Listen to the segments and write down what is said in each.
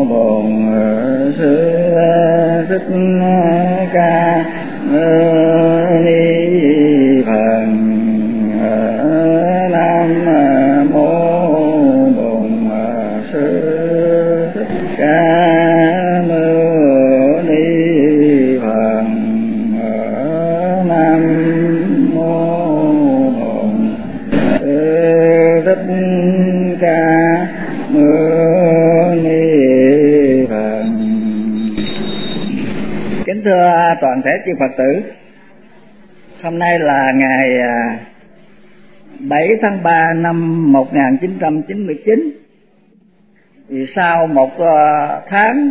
Bổn Sư Thích Ca Ni Phật. Nam mô Bổn Sư Thích Ca Ni Phật. Nam mô Bổn Sư Thích Ca Ni Phật. Kính thưa toàn thể chư Phật tử, hôm nay là ngày 7 tháng 3 năm 1999. Thì sau một tháng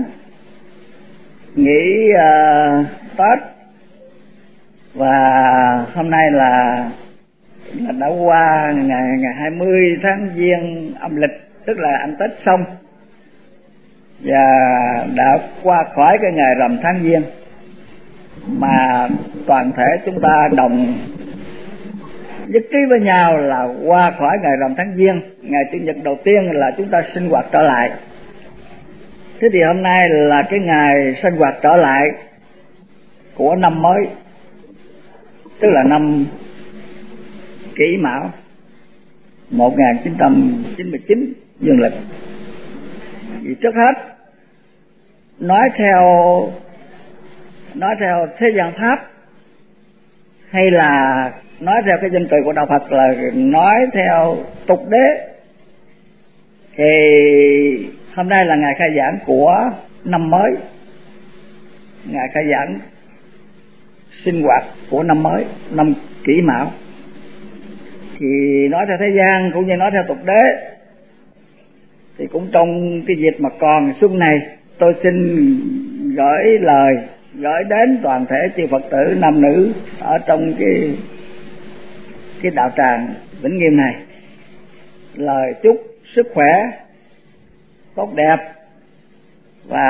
nghỉ Tết, và hôm nay là đã qua ngày 20 tháng Giêng âm lịch, tức là ăn Tết xong, và đã qua khỏi cái ngày rằm tháng Giêng, mà toàn thể chúng ta đồng nhất trí với nhau là qua khỏi ngày rằm tháng Giêng, ngày Chủ nhật đầu tiên là chúng ta sinh hoạt trở lại. Thế thì hôm nay là cái ngày sinh hoạt trở lại của năm mới, tức là năm Kỷ Mão 1999 dương lịch. Vì trước hết nói theo thế gian pháp, hay là nói theo cái danh từ của đạo Phật là nói theo tục đế, thì hôm nay là ngày khai giảng của năm mới, ngày khai giảng sinh hoạt của năm mới, năm Kỷ Mão. Thì nói theo thế gian cũng như nói theo tục đế, thì cũng trong cái dịp mà còn xuân này, tôi xin gửi đến toàn thể chư Phật tử nam nữ ở trong cái đạo tràng Vĩnh Nghiêm này lời chúc sức khỏe tốt đẹp và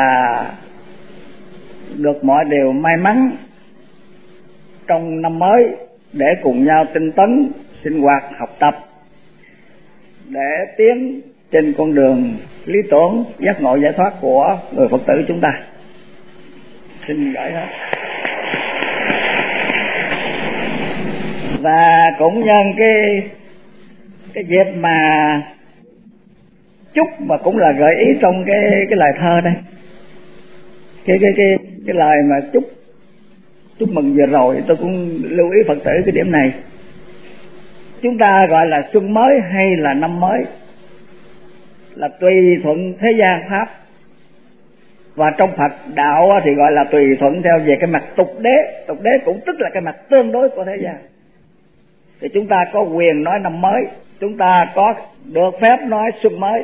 được mọi điều may mắn trong năm mới, để cùng nhau tinh tấn sinh hoạt học tập để tiến trên con đường lý tưởng giác ngộ giải thoát của người Phật tử chúng ta. Xin gửi hết. Và cũng nhân cái dịp mà chúc, mà cũng là gợi ý trong cái lời thơ đây, cái lời mà chúc mừng vừa rồi, tôi cũng lưu ý Phật tử cái điểm này. Chúng ta gọi là xuân mới hay là năm mới là tùy thuận thế gian pháp, và trong Phật đạo thì gọi là tùy thuận theo về cái mặt tục đế. Tục đế cũng tức là cái mặt tương đối của thế gian. Thì chúng ta có quyền nói năm mới, chúng ta có được phép nói xuân mới.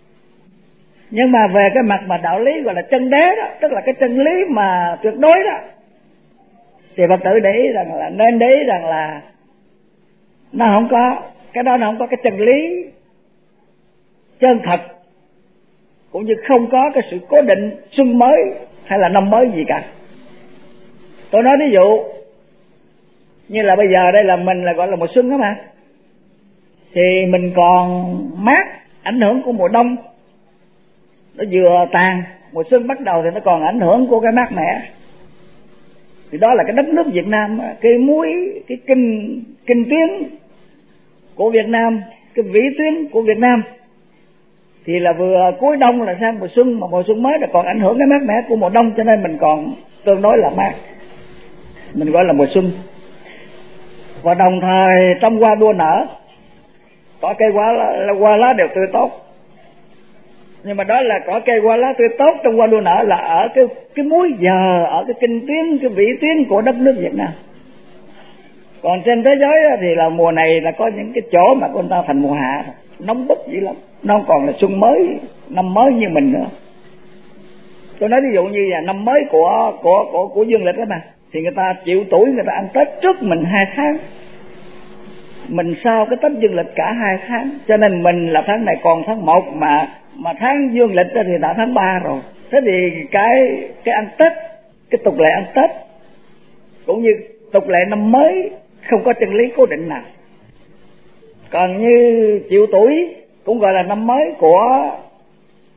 Nhưng mà về cái mặt mà đạo lý gọi là chân đế đó, tức là cái chân lý mà tuyệt đối đó, thì Phật tử để ý rằng là nên để ý rằng là nó không có cái đó, nó không có cái chân lý chân thật, cũng như không có cái sự cố định xuân mới hay là năm mới gì cả. Tôi nói ví dụ như là bây giờ đây là mình là gọi là mùa xuân đó mà, thì mình còn mát, ảnh hưởng của mùa đông nó vừa tàn, mùa xuân bắt đầu thì nó còn ảnh hưởng của cái mát mẻ. Thì đó là cái đất nước Việt Nam, cái muối, cái kinh tuyến của Việt Nam, cái vĩ tuyến của Việt Nam, thì là vừa cuối đông là sang mùa xuân, mà mùa xuân mới là còn ảnh hưởng cái mát mẻ của mùa đông, cho nên mình còn tương đối là mát, mình gọi là mùa xuân. Và đồng thời trong hoa đua nở, có cây hoa lá đều tươi tốt, nhưng mà đó là có cây hoa lá tươi tốt trong hoa đua nở là ở cái múi giờ, ở cái kinh tuyến, cái vĩ tuyến của đất nước Việt Nam. Còn trên thế giới thì là mùa này là có những cái chỗ mà con ta thành mùa hạ, nóng bức dữ lắm, nó không còn là xuân mới, năm mới như mình nữa. Tôi nói ví dụ như là năm mới của dương lịch đó mà, thì người ta chịu tuổi, người ta ăn Tết trước mình 2 tháng, mình sau cái Tết dương lịch cả 2 tháng, cho nên mình là tháng này còn tháng 1, mà tháng dương lịch thì đã tháng 3 rồi. Thế thì cái ăn Tết, cái tục lệ ăn Tết cũng như tục lệ năm mới không có chân lý cố định nào. Còn như chịu tuổi cũng gọi là năm mới của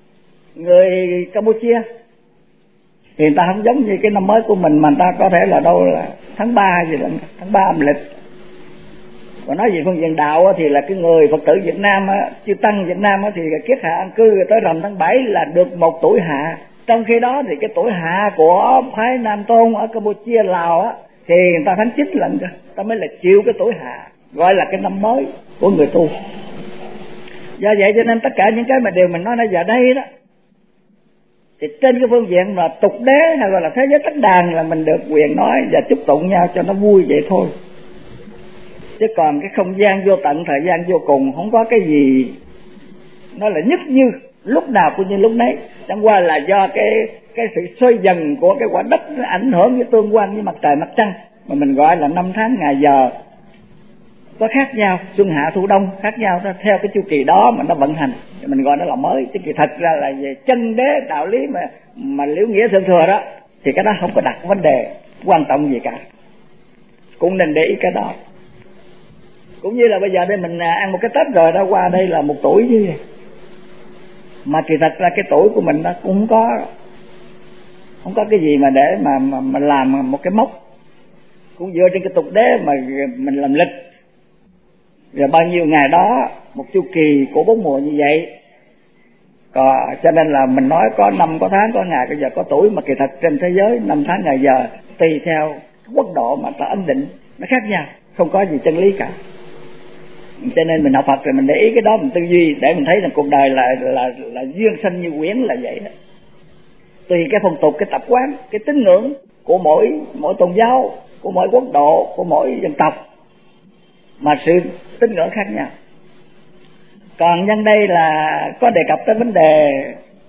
người Campuchia thì người ta không giống như cái năm mới của mình, mà người ta có thể là đâu là tháng 3 gì là tháng 3 âm lịch. Còn nói về phương diện đạo thì là cái người Phật tử Việt Nam chư tăng Việt Nam thì kiết hạ an cư tới rằm tháng 7 là được 1 tuổi hạ. Trong khi đó thì cái tuổi hạ của phái Nam Tôn ở Campuchia, Lào thì người ta thánh 9 lần cơ, ta mới là chịu cái tuổi hạ, gọi là cái năm mới của người tu. Do vậy cho nên tất cả những cái mà điều mình nói nãy giờ đây đó, thì trên cái phương diện mà tục đế hay gọi là thế giới tách đàn là mình được quyền nói và chúc tụng nhau cho nó vui vậy thôi. Chứ còn cái không gian vô tận, thời gian vô cùng, không có cái gì nó là nhất như lúc nào cũng như lúc nấy. Chẳng qua là do cái sự xoay dần của cái quả đất nó ảnh hưởng với tương quan với mặt trời mặt trăng, mà mình gọi là năm tháng ngày giờ có khác nhau, xuân hạ thu đông khác nhau, nó theo cái chu kỳ đó mà nó vận hành, mình gọi nó là mới. Chứ kỳ thật ra là về chân đế đạo lý mà liễu nghĩa thượng thừa đó thì cái đó không có đặt vấn đề quan trọng gì cả, cũng nên để ý cái đó. Cũng như là bây giờ đây mình ăn một cái Tết rồi đã qua đây là 1 tuổi chứ, mà kỳ thật là cái tuổi của mình nó cũng không có cái gì mà để mà làm một cái mốc, cũng dựa trên cái tục đế mà mình làm lịch rồi bao nhiêu ngày đó, một chu kỳ của 4 mùa như vậy. Còn cho nên là mình nói có năm, có tháng, có ngày, có giờ, có tuổi, mà kỳ thật trên thế giới năm tháng ngày giờ tùy theo quốc độ mà ta ấn định nó khác nhau, không có gì chân lý cả. Cho nên mình học Phật rồi mình để ý cái đó, mình tư duy để mình thấy rằng cuộc đời là duyên sanh như quyển là vậy đó. Tùy cái phong tục, cái tập quán, cái tín ngưỡng của mỗi tôn giáo, của mỗi quốc độ, của mỗi dân tộc mà sự tín ngưỡng khác nhau. Còn nhân đây là có đề cập tới vấn đề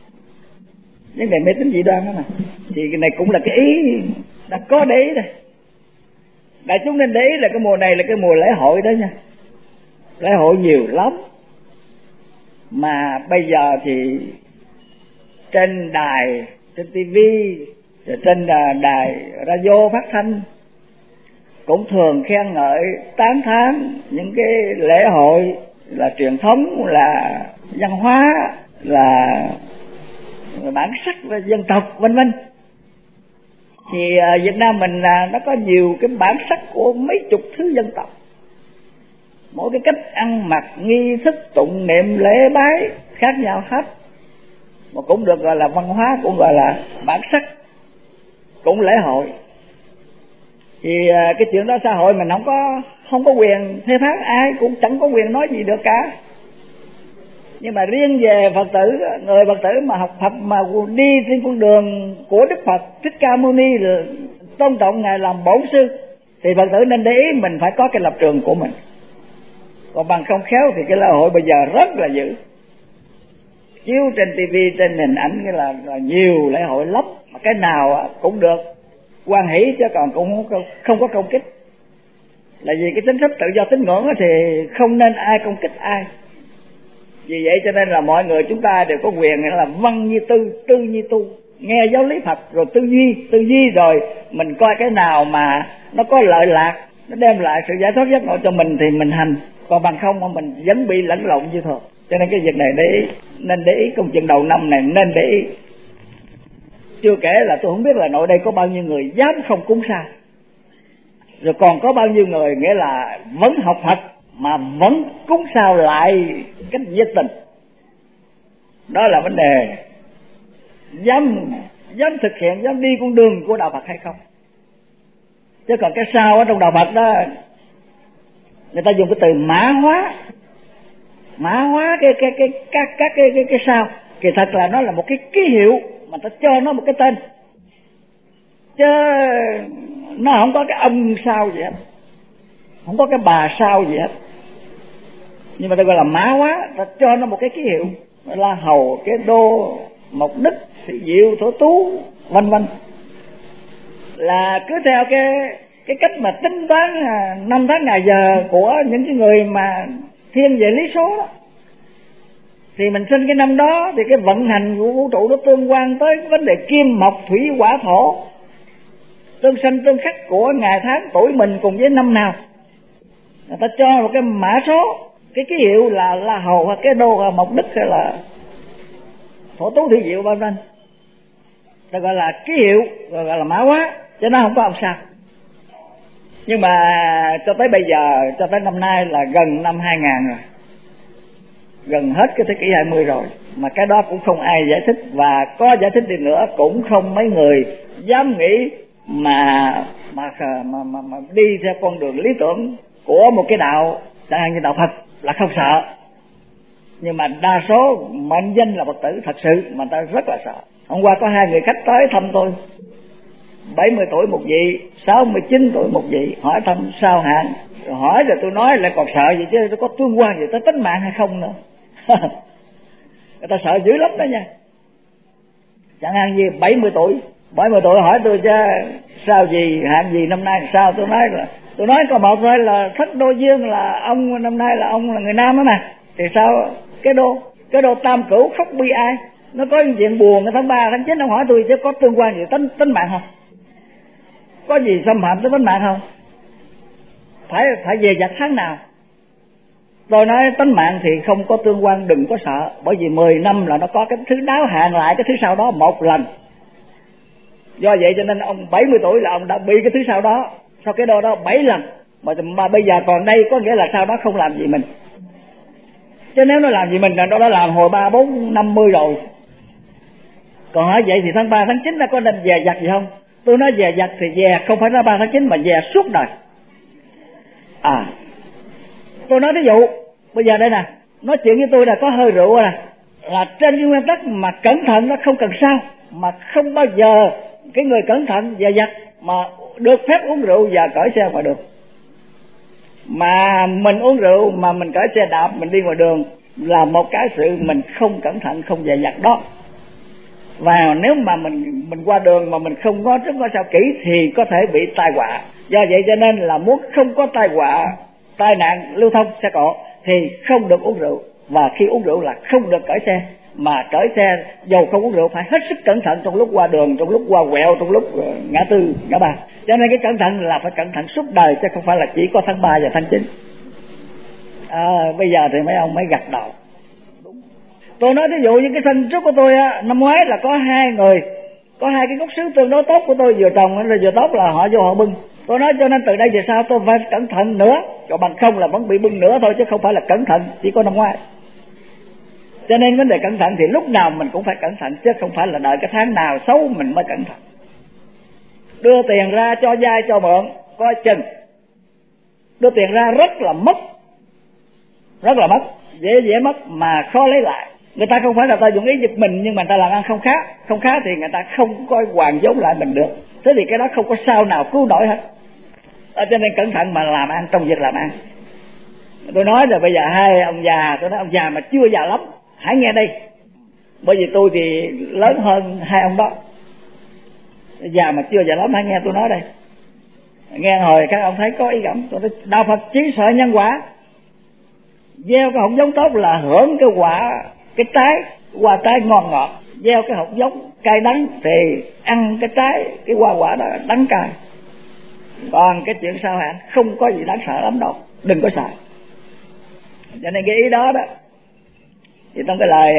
mê tín dị đoan đó mà, thì cái này cũng là cái ý đã có để ý đây. Đại chúng nên để ý là cái mùa này là cái mùa lễ hội đó nha, lễ hội nhiều lắm. Mà bây giờ thì trên đài, trên tivi, trên đài radio phát thanh cũng thường khen ngợi tán thán những cái lễ hội là truyền thống, là văn hóa, là bản sắc và dân tộc vân vân. Thì Việt Nam mình là nó có nhiều cái bản sắc của mấy chục thứ dân tộc, mỗi cái cách ăn mặc, nghi thức, tụng niệm, lễ bái khác nhau hết, mà cũng được gọi là văn hóa, cũng gọi là bản sắc, cũng lễ hội. Thì cái chuyện đó xã hội mình không có quyền phê phán ai, cũng chẳng có quyền nói gì được cả. Nhưng mà riêng về Phật tử, người Phật tử mà học Phật mà đi trên con đường của Đức Phật Thích Ca Mâu Ni, tôn trọng Ngài làm bổn sư, thì Phật tử nên để ý mình phải có cái lập trường của mình. Còn bằng không khéo thì cái lễ hội bây giờ rất là dữ, chiếu trên tivi, trên hình ảnh cái là nhiều lễ hội lắm, mà cái nào cũng được hoan hỷ, chứ còn cũng không có công kích. Là vì cái tính cách tự do tín ngưỡng thì không nên ai công kích ai. Vì vậy cho nên là mọi người chúng ta đều có quyền là văn như tư, tư như tu, nghe giáo lý Phật rồi tư duy rồi mình coi cái nào mà nó có lợi lạc, nó đem lại sự giải thoát giác ngộ cho mình thì mình hành, còn bằng không mà mình vẫn bị lẫn lộn như thường. Cho nên cái việc này nên để ý, công chuyện đầu năm này nên để ý. Chưa kể là tôi không biết là nội đây có bao nhiêu người dám không cúng sao, rồi còn có bao nhiêu người nghĩa là vẫn học Phật mà vẫn cúng sao lại cách nhiệt tình. Đó là vấn đề dám thực hiện, dám đi con đường của đạo Phật hay không. Chứ còn cái sao ở trong đạo Phật đó, người ta dùng cái từ mã hóa cái sao, kỳ thật là nó là một cái ký hiệu mà ta cho nó một cái tên, chứ nó không có cái ông sao gì hết, không có cái bà sao gì hết. Nhưng mà ta gọi là mã hóa, ta cho nó một cái ký hiệu, La Hầu, cái Đô, Mộc Đức, Sĩ Diệu, Thổ Tú, vân vân. Là cứ theo cái cách mà tính toán năm tháng ngày giờ của những cái người mà thiên về lý số đó, thì mình sinh cái năm đó thì cái vận hành của vũ trụ nó tương quan tới vấn đề kim mộc thủy hỏa thổ, tương sinh tương khắc của ngày tháng tuổi mình cùng với năm nào. Người ta cho một cái mã số, cái ký hiệu là La Hầu hay cái Đô hay Mộc Đức hay là phổ tú thị diệu vân vân, ta gọi là ký hiệu, gọi là mã hóa, cho nó không có ông sao. Nhưng mà cho tới bây giờ, cho tới năm nay là gần năm 2000 rồi, gần hết cái thế kỷ 20 rồi, mà cái đó cũng không ai giải thích, và có giải thích đi nữa cũng không mấy người dám nghĩ mà đi theo con đường lý tưởng của một cái đạo chẳng hạn như đạo Phật là không sợ. Nhưng mà đa số mệnh danh là Phật tử thật sự mà ta rất là sợ. Hôm qua có 2 người khách tới thăm tôi, 70 tuổi một vị, 69 tuổi một vị, hỏi thăm sao hạn, rồi hỏi rồi tôi nói lại còn sợ gì chứ, tôi có tương quan gì tới tính mạng hay không nữa. Người ta sợ dữ lắm đó nha. Chẳng hạn như 70 tuổi hỏi tôi chứ sao gì, hạn gì, năm nay sao, tôi nói có một thôi là Thất Đô Dương là ông, năm nay là ông là người Nam đó mà, thì sao cái đô Tam Cửu khóc bi ai, nó có chuyện buồn cái tháng 3 tháng 9, ông hỏi tôi chứ có tương quan gì tính mạng không, có gì xâm phạm tới tính mạng không, phải về giặt tháng nào. Tôi nói tính mạng thì không có tương quan, đừng có sợ, bởi vì 10 năm là nó có cái thứ đáo hạn lại cái thứ sau đó một lần. Do vậy cho nên ông 70 tuổi là ông đã bị cái thứ sau đó, sau cái đó 7 lần, mà bây giờ còn đây có nghĩa là sau đó không làm gì mình. Chứ nếu nó làm gì mình là nó đã làm hồi 3, 4, 50 rồi. Còn hỏi vậy thì tháng 3, tháng 9 nó có nên dè dặt gì không? Tôi nói dè dặt thì dè không phải tháng 3, tháng 9 mà dè suốt đời. Tôi nói ví dụ bây giờ đây nè, nói chuyện với tôi là có hơi rượu nè, là trên cái nguyên tắc mà cẩn thận nó không cần sao, mà không bao giờ cái người cẩn thận dè dặt mà được phép uống rượu và cởi xe ngoài đường. Mà mình uống rượu mà mình cởi xe đạp mình đi ngoài đường là một cái sự mình không cẩn thận, không dè dặt đó. Và nếu mà mình qua đường mà mình không có rất có sao kỹ thì có thể bị tai họa. Do vậy cho nên là muốn không có tai họa, tai nạn lưu thông xe cộ thì không được uống rượu, và khi uống rượu là không được cởi xe. Mà cởi xe dầu không uống rượu phải hết sức cẩn thận trong lúc qua đường, trong lúc qua quẹo, trong lúc ngã tư ngã ba. Cho nên cái cẩn thận là phải cẩn thận suốt đời, chứ không phải là chỉ có tháng 3 và tháng 9. Bây giờ thì mấy ông mới gật đầu. Tôi nói ví dụ như cái sân trước của tôi á, năm ngoái là có 2 người, có 2 cái gốc sứ tương đối tốt của tôi vừa trồng rồi vừa tốt là họ vô họ bưng. Tôi nói cho nên từ đây về sau tôi phải cẩn thận nữa, cho bằng không là vẫn bị bưng nữa thôi, chứ không phải là cẩn thận chỉ có năm ngoái. Cho nên vấn đề cẩn thận thì lúc nào mình cũng phải cẩn thận, chứ không phải là đợi cái tháng nào xấu mình mới cẩn thận. Đưa tiền ra cho vay cho mượn coi chừng, đưa tiền ra rất là mất, dễ mất mà khó lấy lại. Người ta không phải là ta dụng ý giật mình, nhưng mà người ta làm ăn không khá thì người ta không có hoàn vốn lại mình được. Thế thì cái đó không có sao nào cứu nổi hết. Cho nên cẩn thận mà làm ăn trong việc làm ăn. Tôi nói rồi bây giờ 2 ông già, tôi nói ông già mà chưa già lắm, hãy nghe đây. Bởi vì tôi thì lớn hơn 2 ông đó. Già mà chưa già lắm hãy nghe tôi nói đây. Nghe hồi các ông thấy có ý cảm. Tôi nói đạo Phật chỉ sợ nhân quả. Gieo cái hạt giống tốt là hưởng cái quả, cái trái, quả trái ngon ngọt. Gieo cái hạt giống cay đắng thì ăn cái trái, cái quả đó đắng cay. Còn cái chuyện sao hạn không có gì đáng sợ lắm đâu, đừng có sợ. Cho nên cái ý đó thì trong cái lời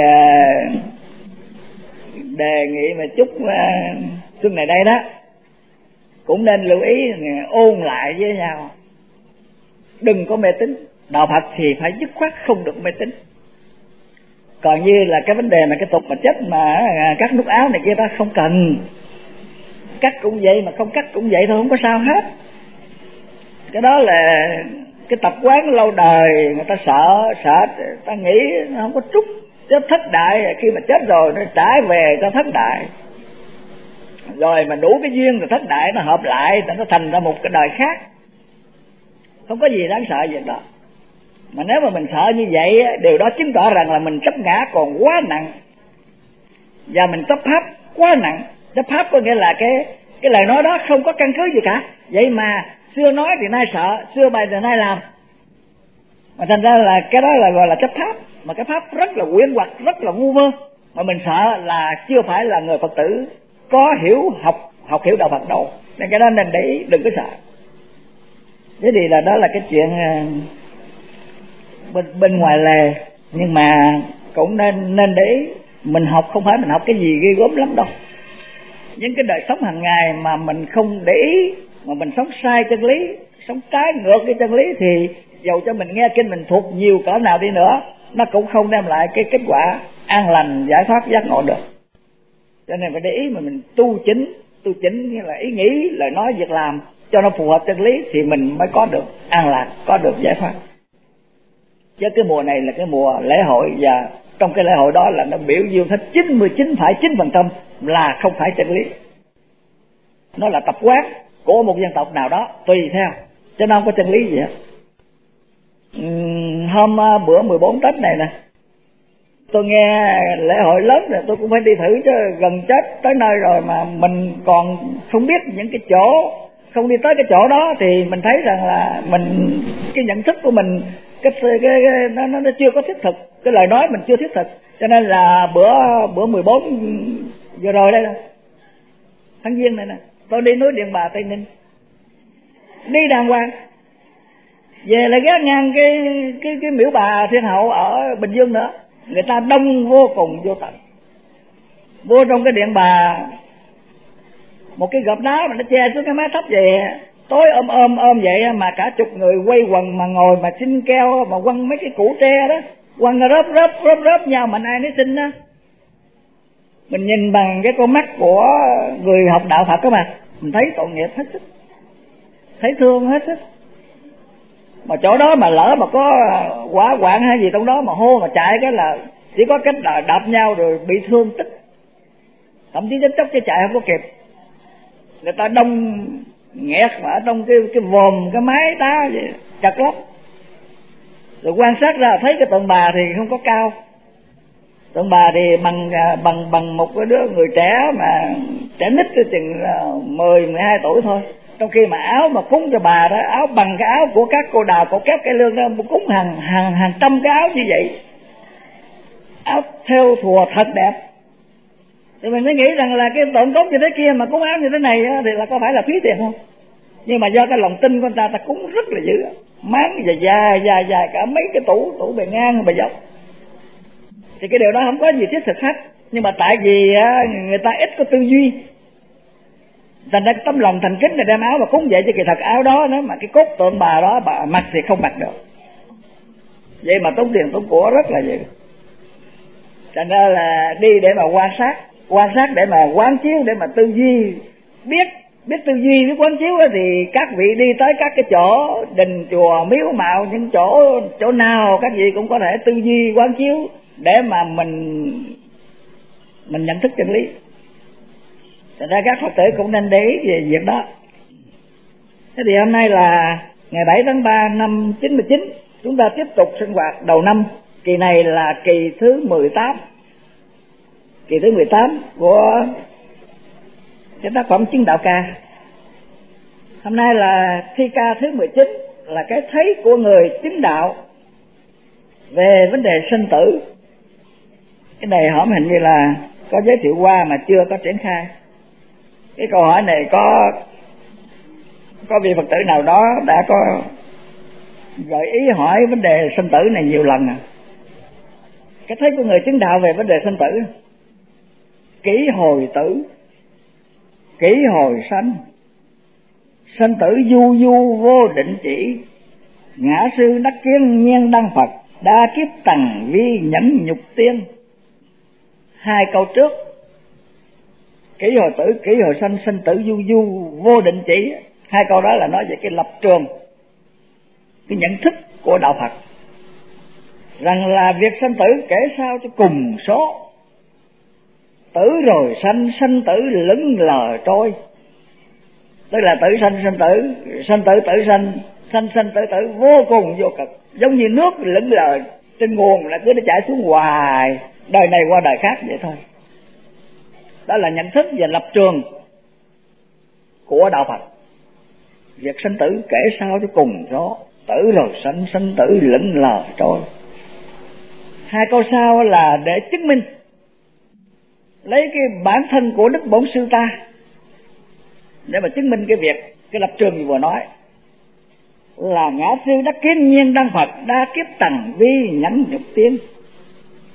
đề nghị mà chúc xuân này đây đó cũng nên lưu ý ôn lại với nhau, đừng có mê tín. Đạo Phật thì phải dứt khoát không được mê tín. Còn như là cái vấn đề mà cái tục mà chết mà cắt nút áo này kia ta không cần, cắt cũng vậy mà không cắt cũng vậy thôi, không có sao hết. Cái đó là cái tập quán lâu đời, người ta sợ ta nghĩ nó không có trúc. Chứ thất đại khi mà chết rồi nó trả về cho thất đại, rồi mà đủ cái duyên rồi thất đại nó hợp lại nó thành ra một cái đời khác, không có gì đáng sợ gì đó. Mà nếu mà mình sợ như vậy, điều đó chứng tỏ rằng là mình chấp ngã còn quá nặng, và mình chấp pháp quá nặng. Chấp pháp có nghĩa là cái lời nói đó không có căn cứ gì cả. Vậy mà xưa nói thì nay sợ, xưa bày thì nay làm. Mà thành ra là cái đó là gọi là chấp pháp. Mà cái pháp rất là quyến hoặc, rất là ngu vơ. Mà mình sợ là chưa phải là người Phật tử có học hiểu đạo Phật đâu. Nên cái đó nên để ý, đừng có sợ. Thế thì là đó là cái chuyện bên ngoài lề, nhưng mà cũng nên để ý. Mình học không phải mình học cái gì ghê gớm lắm đâu. Những cái đời sống hàng ngày mà mình không để ý, mà mình sống sai chân lý, sống trái ngược cái chân lý, thì dầu cho mình nghe kinh mình thuộc nhiều cỡ nào đi nữa, nó cũng không đem lại cái kết quả an lành, giải thoát, giác ngộ được. Cho nên phải để ý mà mình tu chính như là ý nghĩ, lời nói, việc làm cho nó phù hợp chân lý, thì mình mới có được an lạc, có được giải thoát. Chứ cái mùa này là cái mùa lễ hội, và trong cái lễ hội đó là nó biểu dương hết 99,9% là không phải chân lý. Nó là tập quán của một dân tộc nào đó, tùy theo, chứ nó không có chân lý gì hết. Hôm bữa 14 Tết này nè, tôi nghe lễ hội lớn rồi tôi cũng phải đi thử, chứ gần chết tới nơi rồi mà mình còn không biết những cái chỗ, không đi tới cái chỗ đó thì mình thấy rằng là mình, cái nhận thức của mình nó chưa có thiết thực, cái lời nói mình chưa thiết thực. Cho nên là bữa 14 vừa rồi đây nè, tháng Giêng này nè, tôi đi núi Điện Bà Tây Ninh, đi đàng hoàng, về lại ghé ngang cái miễu bà Thiên Hậu ở Bình Dương nữa, người ta đông vô cùng vô tận. Vô trong cái Điện Bà, một cái gợp đá mà nó che xuống cái mái thấp vậy, tối ôm vậy mà cả chục người quay quần mà ngồi mà xin keo, mà quăng mấy cái củ tre đó, quăng rớp nhau mà ai nấy xin đó. Mình nhìn bằng cái con mắt của người học đạo Phật các bạn, mình thấy tội nghiệp hết sức, thấy thương hết sức. Mà chỗ đó mà lỡ mà có hỏa hoạn hay gì trong đó mà hô mà chạy cái là chỉ có cách là đạp nhau rồi bị thương tích, thậm chí chết chóc chứ chạy không có kịp. Người ta đông nghẹt mà ở trong cái vòm cái mái đá vậy, chặt lắm. Rồi quan sát ra thấy cái tượng bà thì không có cao, tượng bà thì bằng một cái đứa người trẻ mà trẻ nít tới chừng 10-12 tuổi thôi. Trong khi mà áo mà cúng cho bà đó, áo bằng cái áo của các cô đào, cổ kép cây lương đó, cúng hàng trăm cái áo như vậy, áo theo thùa thật đẹp. Thì mình mới nghĩ rằng là cái tượng cúng như thế kia mà cúng áo như thế này thì là có phải là phí tiền không? Nhưng mà do cái lòng tin của người ta cúng rất là dữ, máng dài cả mấy cái tủ bề ngang bề dọc, thì cái điều đó không có gì thiết thực hết. Nhưng mà tại vì người ta ít có tư duy, thành ra tấm lòng thành kính này đem áo mà cúng vậy, chứ kỳ thật áo đó nếu mà cái cốt tượng bà đó bà mặc thì không mặc được, vậy mà tốn tiền tốn của rất là nhiều. Thành ra là đi để mà quan sát để mà quán chiếu, để mà tư duy, biết tư duy, biết quán chiếu thì các vị đi tới các cái chỗ đình chùa miếu mạo, những chỗ nào các vị cũng có thể tư duy quán chiếu để mà mình nhận thức chân lý. Thành ra các Phật tử cũng nên để ý về việc đó. Thế thì hôm nay là ngày 7 tháng 3 năm 99, chúng ta tiếp tục sinh hoạt đầu năm. Kỳ này là kỳ thứ 18, kỳ thứ 18 của cái tác phẩm Chứng Đạo Ca. Hôm nay là thi ca thứ 19, là cái thấy của người chứng đạo về vấn đề sinh tử. Cái này hỏi hình như là có giới thiệu qua mà chưa có triển khai. Cái câu hỏi này có vị Phật tử nào đó đã có gợi ý hỏi vấn đề sinh tử này nhiều lần à. Cái thấy của người chứng đạo về vấn đề sinh tử: kỷ hồi tử, kỷ hồi sanh, sanh tử du du vô định chỉ, ngã sư đắc kiến nhiên đăng Phật, đa kiếp tầng vi nhẫn nhục tiên. Hai câu trước, kỷ hồi tử, kỷ hồi sanh, sanh tử du du vô định chỉ, hai câu đó là nói về cái lập trường, cái nhận thức của đạo Phật, rằng là việc sanh tử kể sao cho cùng số, tử rồi sanh, sanh tử lững lờ trôi. Tức là tử sanh sanh tử, sanh tử tử sanh, sanh sanh tử tử, vô cùng vô cực, giống như nước lững lờ trên nguồn là cứ nó chảy xuống hoài, đời này qua đời khác vậy thôi. Đó là nhận thức và lập trường của đạo Phật. Việc sanh tử kể sao cho cùng số, tử rồi sanh, sanh tử lững lờ trôi. Hai câu sau là để chứng minh, lấy cái bản thân của Đức Bổn Sư ta để mà chứng minh cái việc, cái lập trường như vừa nói, là ngã sư đắc kiến nhiên đăng Phật, đa kiếp tầng vi nhẫn nhục tiên.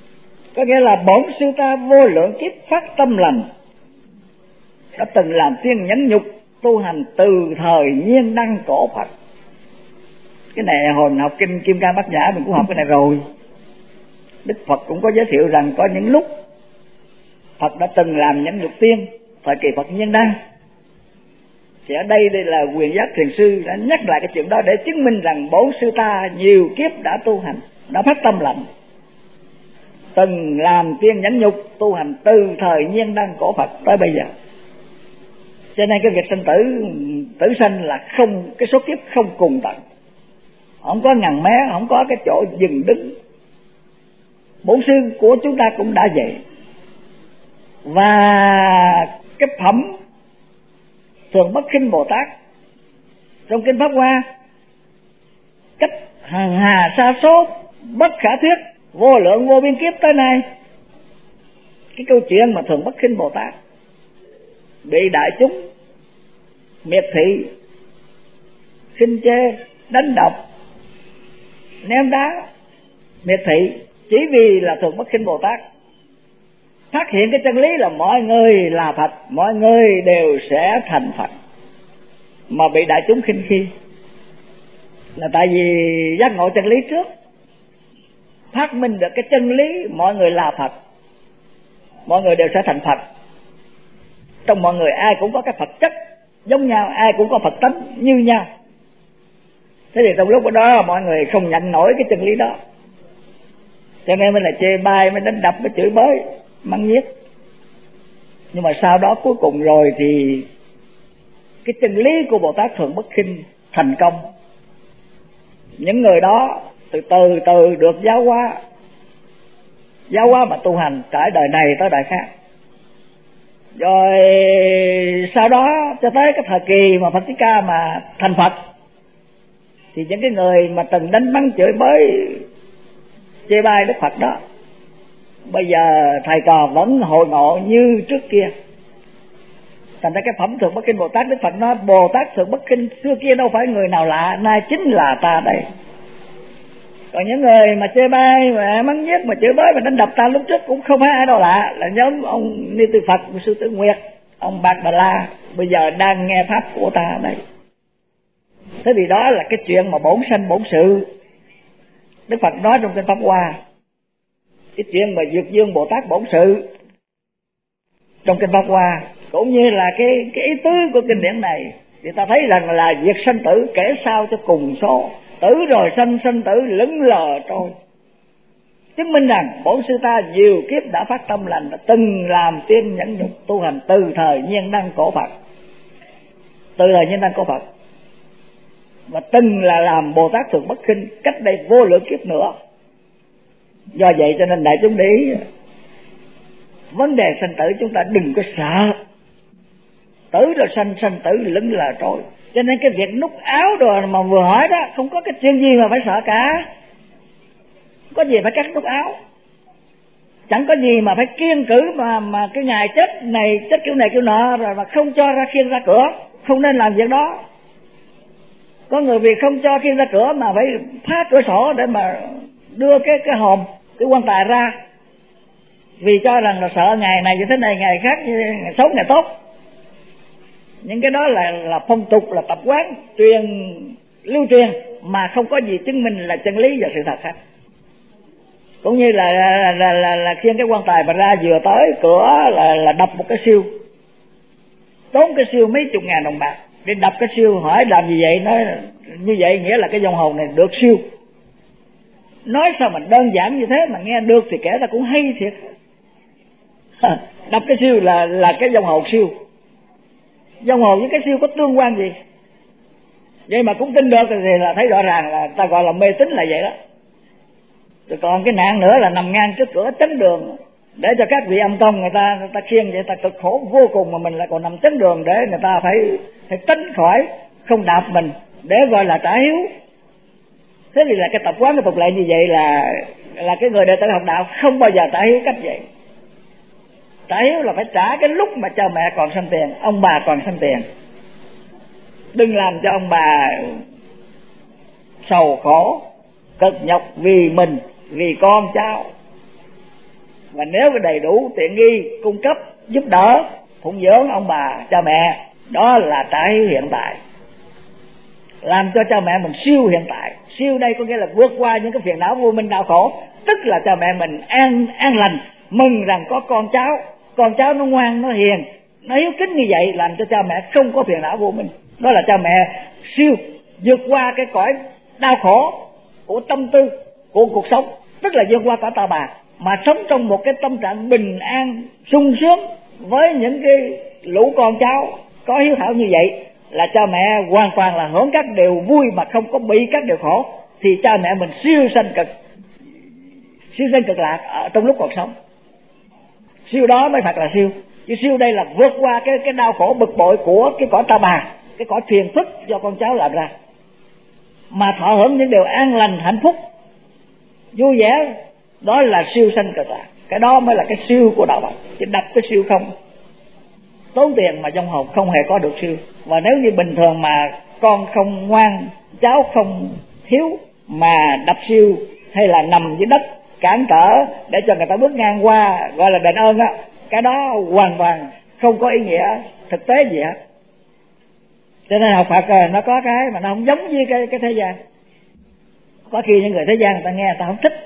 Có nghĩa là bổn sư ta vô lượng kiếp phát tâm lành, đã từng làm tiên nhẫn nhục tu hành từ thời nhiên đăng cổ Phật. Cái này hồi học kinh Kim Cang Bát Nhã mình cũng học cái này rồi. Đức Phật cũng có giới thiệu rằng có những lúc Phật đã từng làm nhẫn nhục tiên thời kỳ Phật nhiên đăng. Thì ở đây là Quyền Giác Thiền Sư đã nhắc lại cái chuyện đó để chứng minh rằng bổn sư ta nhiều kiếp đã tu hành, đã phát tâm lành, từng làm tiên nhẫn nhục tu hành từ thời nhiên đăng cổ Phật tới bây giờ. Cho nên cái việc sinh tử sanh là không, cái số kiếp không cùng tận, không có ngần mé, không có cái chỗ dừng đứng. Bổn sư của chúng ta cũng đã vậy. Và cái phẩm Thường Bất Khinh Bồ Tát trong kinh Pháp Hoa, cách hằng hà sa số bất khả thuyết, vô lượng vô biên kiếp tới nay, cái câu chuyện mà Thường Bất Khinh Bồ Tát bị đại chúng miệt thị, khinh chê, đánh đập, ném đá, miệt thị, chỉ vì là Thường Bất Khinh Bồ Tát phát hiện cái chân lý là mọi người là Phật, mọi người đều sẽ thành Phật, mà bị đại chúng khinh khi. Là tại vì giác ngộ chân lý trước, phát minh được cái chân lý mọi người là Phật, mọi người đều sẽ thành Phật. Trong mọi người ai cũng có cái Phật chất giống nhau, ai cũng có Phật tánh như nhau. Thế thì trong lúc đó mọi người không nhận nổi cái chân lý đó, cho nên mới là chê bai, mới đánh đập, mới chửi bới, mắng nhiếc. Nhưng mà sau đó cuối cùng rồi thì cái chân lý của Bồ Tát Thường Bất Khinh thành công. Những người đó từ từ được giáo hóa mà tu hành trải đời này tới đời khác. Rồi sau đó cho tới cái thời kỳ mà Phật Thích Ca mà thành Phật, thì những cái người mà từng đánh mắng chửi bới chê bai Đức Phật đó, bây giờ thầy trò vẫn hội ngộ như trước kia. Thành ra cái phẩm Thường Bất Khinh Bồ Tát, Đức Phật nói Bồ Tát Thường Bất Khinh xưa kia đâu phải người nào lạ, nay chính là ta đây. Còn những người mà chê bai, mà mắng nhiếc, mà chửi bới, mà đánh đập ta lúc trước cũng không phải ai đâu lạ, là nhóm ông Ni Tư Phật, sư Tử Nguyệt, ông Bạc Bà La, bây giờ đang nghe pháp của ta đây. Thế thì đó là cái chuyện mà bổn sanh bổn sự Đức Phật nói trong kinh Pháp Hoa. Cái chuyện mà Dược Dương Bồ Tát bổn sự trong kinh Pháp Hoa, cũng như là cái ý tứ của kinh điển này, thì ta thấy rằng là việc sanh tử kể sao cho cùng số, tử rồi sanh, sanh tử lững lờ trôi, chứng minh rằng bổn sư ta nhiều kiếp đã phát tâm lành, đã từng làm tiên nhẫn nhục tu hành từ thời nhiên đăng cổ Phật, từ thời nhiên đăng cổ Phật, và từng là làm Bồ Tát Thường Bất Khinh cách đây vô lượng kiếp nữa. Do vậy cho nên đại chúng để ý, vấn đề sanh tử chúng ta đừng có sợ, tử rồi sanh, sanh tử lững lờ trôi. Cho nên cái việc nút áo rồi mà vừa hỏi đó, không có cái chuyện gì mà phải sợ cả. Không có gì phải cắt nút áo, chẳng có gì mà phải kiêng cữ mà cái ngày chết này chết kiểu này kiểu nọ rồi mà không cho ra khiêng ra cửa, không nên làm việc đó. Có người vì không cho khiêng ra cửa mà phải phá cửa sổ để mà đưa cái hòm, cái quan tài ra, vì cho rằng là sợ ngày này như thế này, ngày khác ngày xấu ngày tốt. Những cái đó là phong tục, là tập quán lưu truyền mà không có gì chứng minh là chân lý và sự thật hết. Cũng như là khiêng cái quan tài mà ra vừa tới cửa là đập một cái siêu, tốn cái siêu mấy chục ngàn đồng bạc để đập cái siêu. Hỏi làm gì vậy? Nói như vậy nghĩa là cái vong hồn này được siêu. Nói sao mà đơn giản như thế mà nghe được thì kể ra cũng hay thiệt. Đập cái siêu là cái vong hồn siêu. Vong hồn với cái siêu có tương quan gì? Vậy mà cũng tin được thì là thấy rõ ràng là ta gọi là mê tín là vậy đó. Rồi còn cái nạn nữa là nằm ngang trước cửa chắn đường để cho các vị âm công người ta khiêng vậy, ta cực khổ vô cùng, mà mình lại còn nằm chắn đường để người ta phải tránh khỏi không đạp mình để gọi là trả hiếu. Thế thì là cái tập quán, cái tục lệ như vậy là cái người đệ tử học đạo không bao giờ trả hiếu cách vậy. Trả hiếu là phải trả cái lúc mà cha mẹ còn sanh tiền, ông bà còn sanh tiền. Đừng làm cho ông bà sầu khổ cực nhọc vì mình, vì con cháu. Và nếu có đầy đủ tiện nghi cung cấp giúp đỡ phụng dưỡng ông bà cha mẹ, đó là trả hiếu hiện tại, làm cho cha mẹ mình siêu hiện tại. Siêu đây có nghĩa là vượt qua những cái phiền não vô minh đau khổ, tức là cha mẹ mình an lành, mừng rằng có con cháu nó ngoan, nó hiền, nó hiếu kính như vậy, làm cho cha mẹ không có phiền não vô minh. Đó là cha mẹ siêu, vượt qua cái cõi đau khổ của tâm tư, của cuộc sống, tức là vượt qua cả ta bà, mà sống trong một cái tâm trạng bình an sung sướng với những cái lũ con cháu có hiếu thảo như vậy, là cha mẹ hoàn toàn là hưởng các điều vui mà không có bị các điều khổ. Thì cha mẹ mình siêu sanh cực lạc ở trong lúc còn sống. Siêu đó mới thật là siêu. Chứ siêu đây là vượt qua cái đau khổ bực bội của cái cõi ta bà, cái cõi phiền phức do con cháu làm ra, mà thọ hưởng những điều an lành hạnh phúc vui vẻ. Đó là siêu sanh cực lạc. Cái đó mới là cái siêu của đạo Phật. Chứ đập cái siêu không, tốn tiền mà trong hồn không hề có được siêu. Và nếu như bình thường mà con không ngoan, cháu không hiếu, mà đập siêu hay là nằm dưới đất cản trở để cho người ta bước ngang qua, gọi là đền ơn á, cái đó hoàn toàn không có ý nghĩa thực tế gì hết. Cho nên học Phật nó có cái mà nó không giống với cái thế gian. Có khi những người thế gian người ta nghe người ta không thích,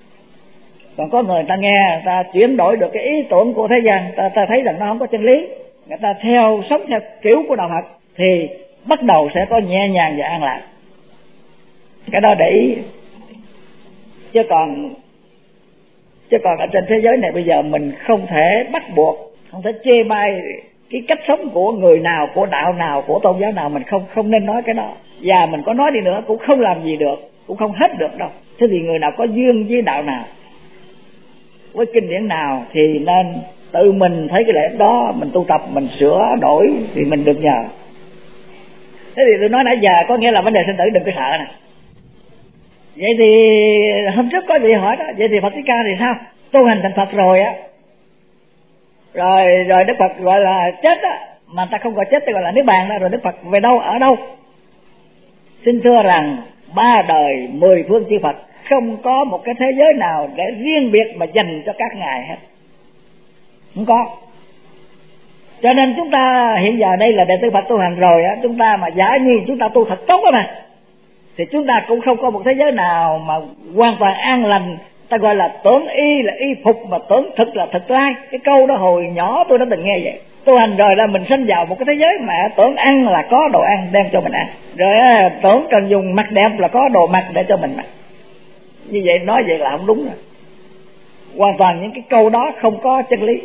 còn có người ta nghe người ta chuyển đổi được cái ý tưởng của thế gian, ta thấy rằng nó không có chân lý, người ta sống theo kiểu của đạo Phật thì bắt đầu sẽ có nhẹ nhàng và an lạc. Cái đó để ý. Chứ còn ở trên thế giới này bây giờ mình không thể bắt buộc, không thể chê bai cái cách sống của người nào, của đạo nào, của tôn giáo nào. Mình không nên nói cái đó, và mình có nói đi nữa cũng không làm gì được, cũng không hết được đâu. Thế thì người nào có duyên với đạo nào, với kinh điển nào thì nên tự mình thấy cái lẽ đó, mình tu tập, mình sửa đổi thì mình được nhờ. Thế thì tôi nói nãy giờ có nghĩa là vấn đề sinh tử đừng có sợ nè. Vậy thì hôm trước có vị hỏi đó, vậy thì Phật Thích Ca thì sao? Tu hành thành Phật rồi á, rồi Đức Phật gọi là chết á, mà ta không gọi chết thì gọi là niết bàn đó, rồi Đức Phật về đâu, ở đâu? Xin thưa rằng 3 đời 10 phương chư Phật không có một cái thế giới nào để riêng biệt mà dành cho các ngài hết, không có. Cho nên chúng ta hiện giờ đây là đệ tử Phật tu hành rồi á, chúng ta mà giả như chúng ta tu thật tốt đó mà, thì chúng ta cũng không có một thế giới nào mà hoàn toàn an lành. Ta gọi là tưởng y là y phục, mà tưởng thực là thực lai. Cái câu đó hồi nhỏ tôi đã từng nghe vậy. Tu hành rồi là mình sinh vào một cái thế giới mà tưởng ăn là có đồ ăn đem cho mình ăn, rồi tưởng cần dùng mặc đẹp là có đồ mặc để cho mình mặc. Như vậy nói vậy là không đúng rồi. Hoàn toàn những cái câu đó không có chân lý.